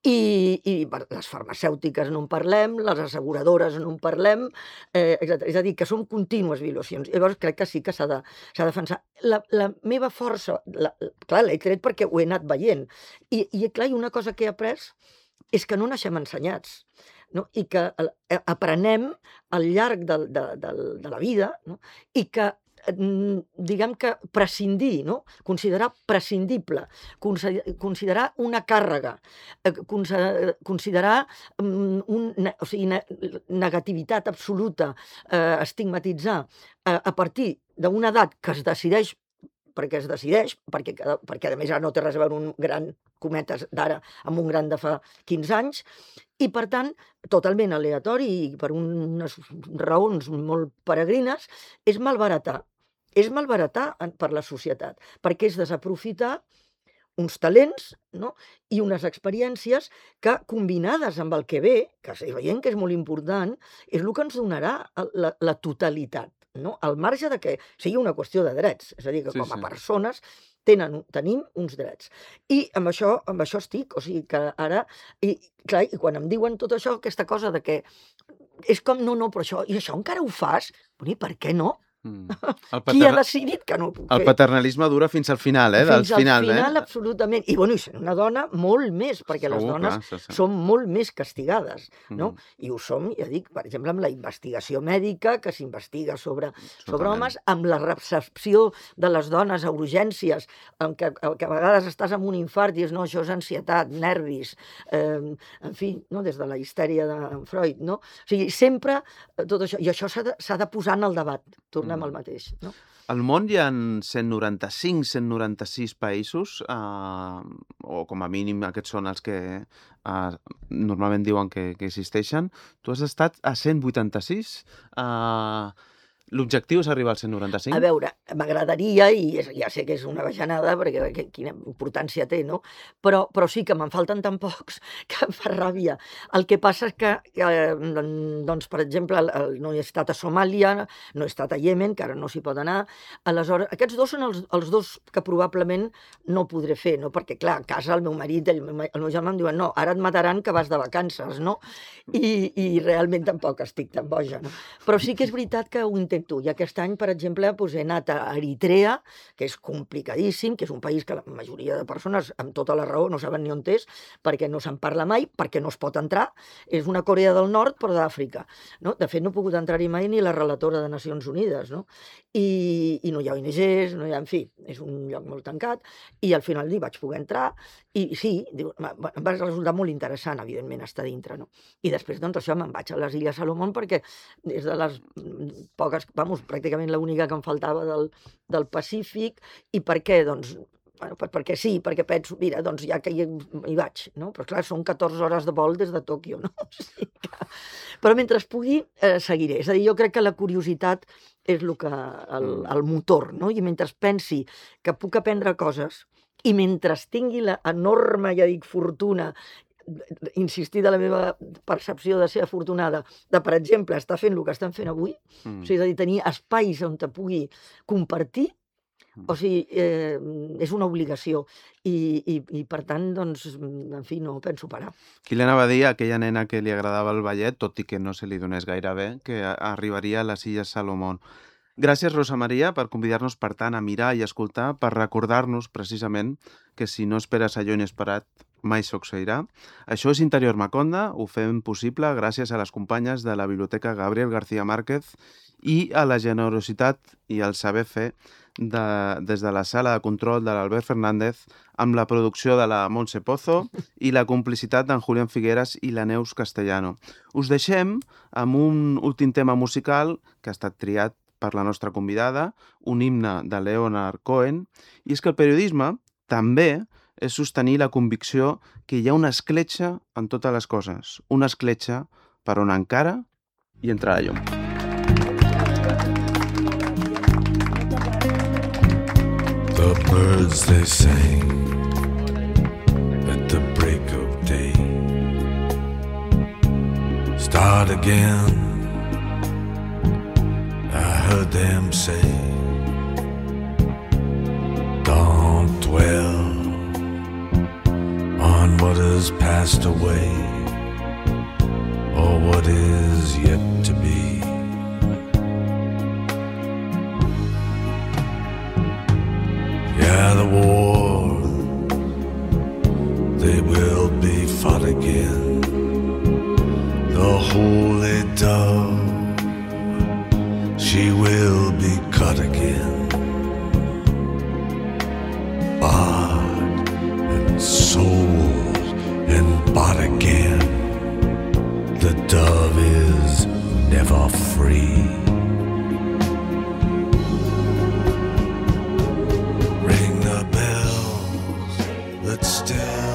[SPEAKER 3] I, i per les farmacèutiques no en parlem, les asseguradores no en parlem, eh, etcètera. És a dir, que són contínues violacions. Llavors crec que sí que s'ha de, s'ha de defensar. La, la meva força, la, clar, l'he tret perquè ho he anat veient. I, i clar, i una cosa que he après és que no naixem ensenyats, no? I que eh, aprenem al llarg de, de, de, de la vida, no? I que mm, diguem que prescindir, no? Considerar prescindible, conse- considerar una càrrega, eh, conse- considerar mm, un, ne- o sigui, ne- negativitat absoluta, eh, estigmatitzar eh, a partir d'una edat que es decideix perquè es decideix, perquè, cada- perquè a més ara no té res a veure un gran, cometes d'ara, amb un gran de fa quinze anys, i per tant, totalment aleatori i per unes raons molt peregrines, és malbaratar. És malbaratar en- per la societat, perquè és desaprofitar uns talents, no? I unes experiències que, combinades amb el que ve, que estic veient que és molt important, és el que ens donarà el- la, la totalitat, no? Al marge de que sigui una qüestió de drets, és a dir, que
[SPEAKER 2] Sí,
[SPEAKER 3] com a
[SPEAKER 2] sí.
[SPEAKER 3] persones tenen, un- tenim uns drets. I amb això, amb això estic, o sigui que ara, i, clar, i quan em diuen tot això, aquesta cosa de que és com, no, no, però això, i això encara ho fas? Bueno, I per què no?
[SPEAKER 2] Mm. El,
[SPEAKER 3] Qui ha
[SPEAKER 2] paterna...
[SPEAKER 3] decidit que no ho puc
[SPEAKER 2] el
[SPEAKER 3] fer?
[SPEAKER 2] paternalisme dura fins al final, eh? Del
[SPEAKER 3] Fins al
[SPEAKER 2] final,
[SPEAKER 3] final,
[SPEAKER 2] eh?
[SPEAKER 3] absolutament. I, bueno, i sent una dona, molt més, perquè les
[SPEAKER 2] Segur,
[SPEAKER 3] dones
[SPEAKER 2] clar, sí, sí.
[SPEAKER 3] som molt més castigades, no?
[SPEAKER 2] Mm.
[SPEAKER 3] I ho som, ja dic, per exemple, amb la investigació mèdica, que s'investiga sobre, sobre
[SPEAKER 2] Totalment.
[SPEAKER 3] homes, amb la recepció de les dones a urgències, en què, que a vegades estàs amb un infart i dius, no, això és ansietat, nervis, eh, en fi, no? Des de la histèria de Freud, no? O sigui, sempre eh, tot això, i això s'ha de, s'ha de posar en el debat, tornem
[SPEAKER 2] Mm.
[SPEAKER 3] al mateix, no?
[SPEAKER 2] Al món hi ha cent noranta-cinc cent noranta-sis països, eh, o com a mínim aquests són els que eh, normalment diuen que, que existeixen. Tu has estat a cent vuitanta-sis. Eh, L'objectiu és arribar als cent noranta-cinc?
[SPEAKER 3] A veure, m'agradaria, i és, ja sé que és una bajanada, perquè que, quina importància té, no? Però, però sí que me'n falten tan pocs que em fa ràbia. El que passa és que, eh, doncs, per exemple, el, el, no he estat a Somàlia, no he estat a Iemen, que ara no s'hi pot anar. Aleshores, aquests dos són els, els dos que probablement no podré fer, no? Perquè, clar, a casa el meu marit, el meu, el meu germà em diuen no, ara et mataran que vas de vacances, no? I, i realment tampoc estic tan boja, no? Però sí que és veritat que ho intento. I aquest any, per exemple, doncs he anat a Eritrea, que és complicadíssim, que és un país que la majoria de persones, amb tota la raó, no saben ni on és, perquè no se'n parla mai, perquè no es pot entrar. És una Corea del Nord, però d'Àfrica. No? De fet, no he pogut entrar-hi mai ni la relatora de Nacions Unides. No? I, i no hi ha O N Ges, no hi ha, en fi, és un lloc molt tancat, i al final hi vaig poder entrar, i sí, diu, em va resultar molt interessant, evidentment, estar dintre. No? I després, doncs, això, me'n vaig a les Illes Salomón, perquè és de les poques, vamos, pràcticament l'única que em faltava del, del Pacífic. I per què? Doncs, bueno, per, perquè sí, perquè penso, mira, doncs ja que hi, hi vaig, no? Però clar, són catorze hores de vol des de Tòquio, no? O sigui que... Però mentre pugui, eh, seguiré. És a dir, jo crec que la curiositat és el, que, el, el motor, no? I mentre pensi que puc aprendre coses i mentre tingui l'enorme, ja dic, fortuna, insistir de la meva percepció de ser afortunada, de, per exemple, estar fent el que estan fent avui, mm. o sigui, és a dir, tenir espais on te pugui compartir, mm. o sigui, eh, és una obligació. I, i, i per tant, doncs, en fi, no penso parar.
[SPEAKER 2] Qui li anava a dir a aquella nena que li agradava el ballet, tot i que no se li donés gaire bé, que arribaria a les Illes Salomón. Gràcies, Rosa Maria, per convidar-nos, per tant, a mirar i escoltar, per recordar-nos, precisament, que si no esperes allò inesperat, mai succeirà. Això és Interior Maconda, ho fem possible gràcies a les companyes de la Biblioteca Gabriel García Márquez i a la generositat i el saber fer de, des de la sala de control de l'Albert Fernández, amb la producció de la Montse Pozo i la complicitat d'en Julián Figueras i la Neus Castellano. Us deixem amb un últim tema musical que ha estat triat per la nostra convidada, un himne de Leonard Cohen, i és que el periodisme també és sostenir la convicció que hi ha una escletxa en totes les coses, una escletxa per on encara hi entra la llum.
[SPEAKER 6] The birds they sing at the break of day start again. I heard them say, don't dwell on what has passed away or what is yet to be. Yeah, the war, they will be fought again. The holy dove, she will be cut again. Bought and sold and bought again. The dove is never free. Ring the bells that still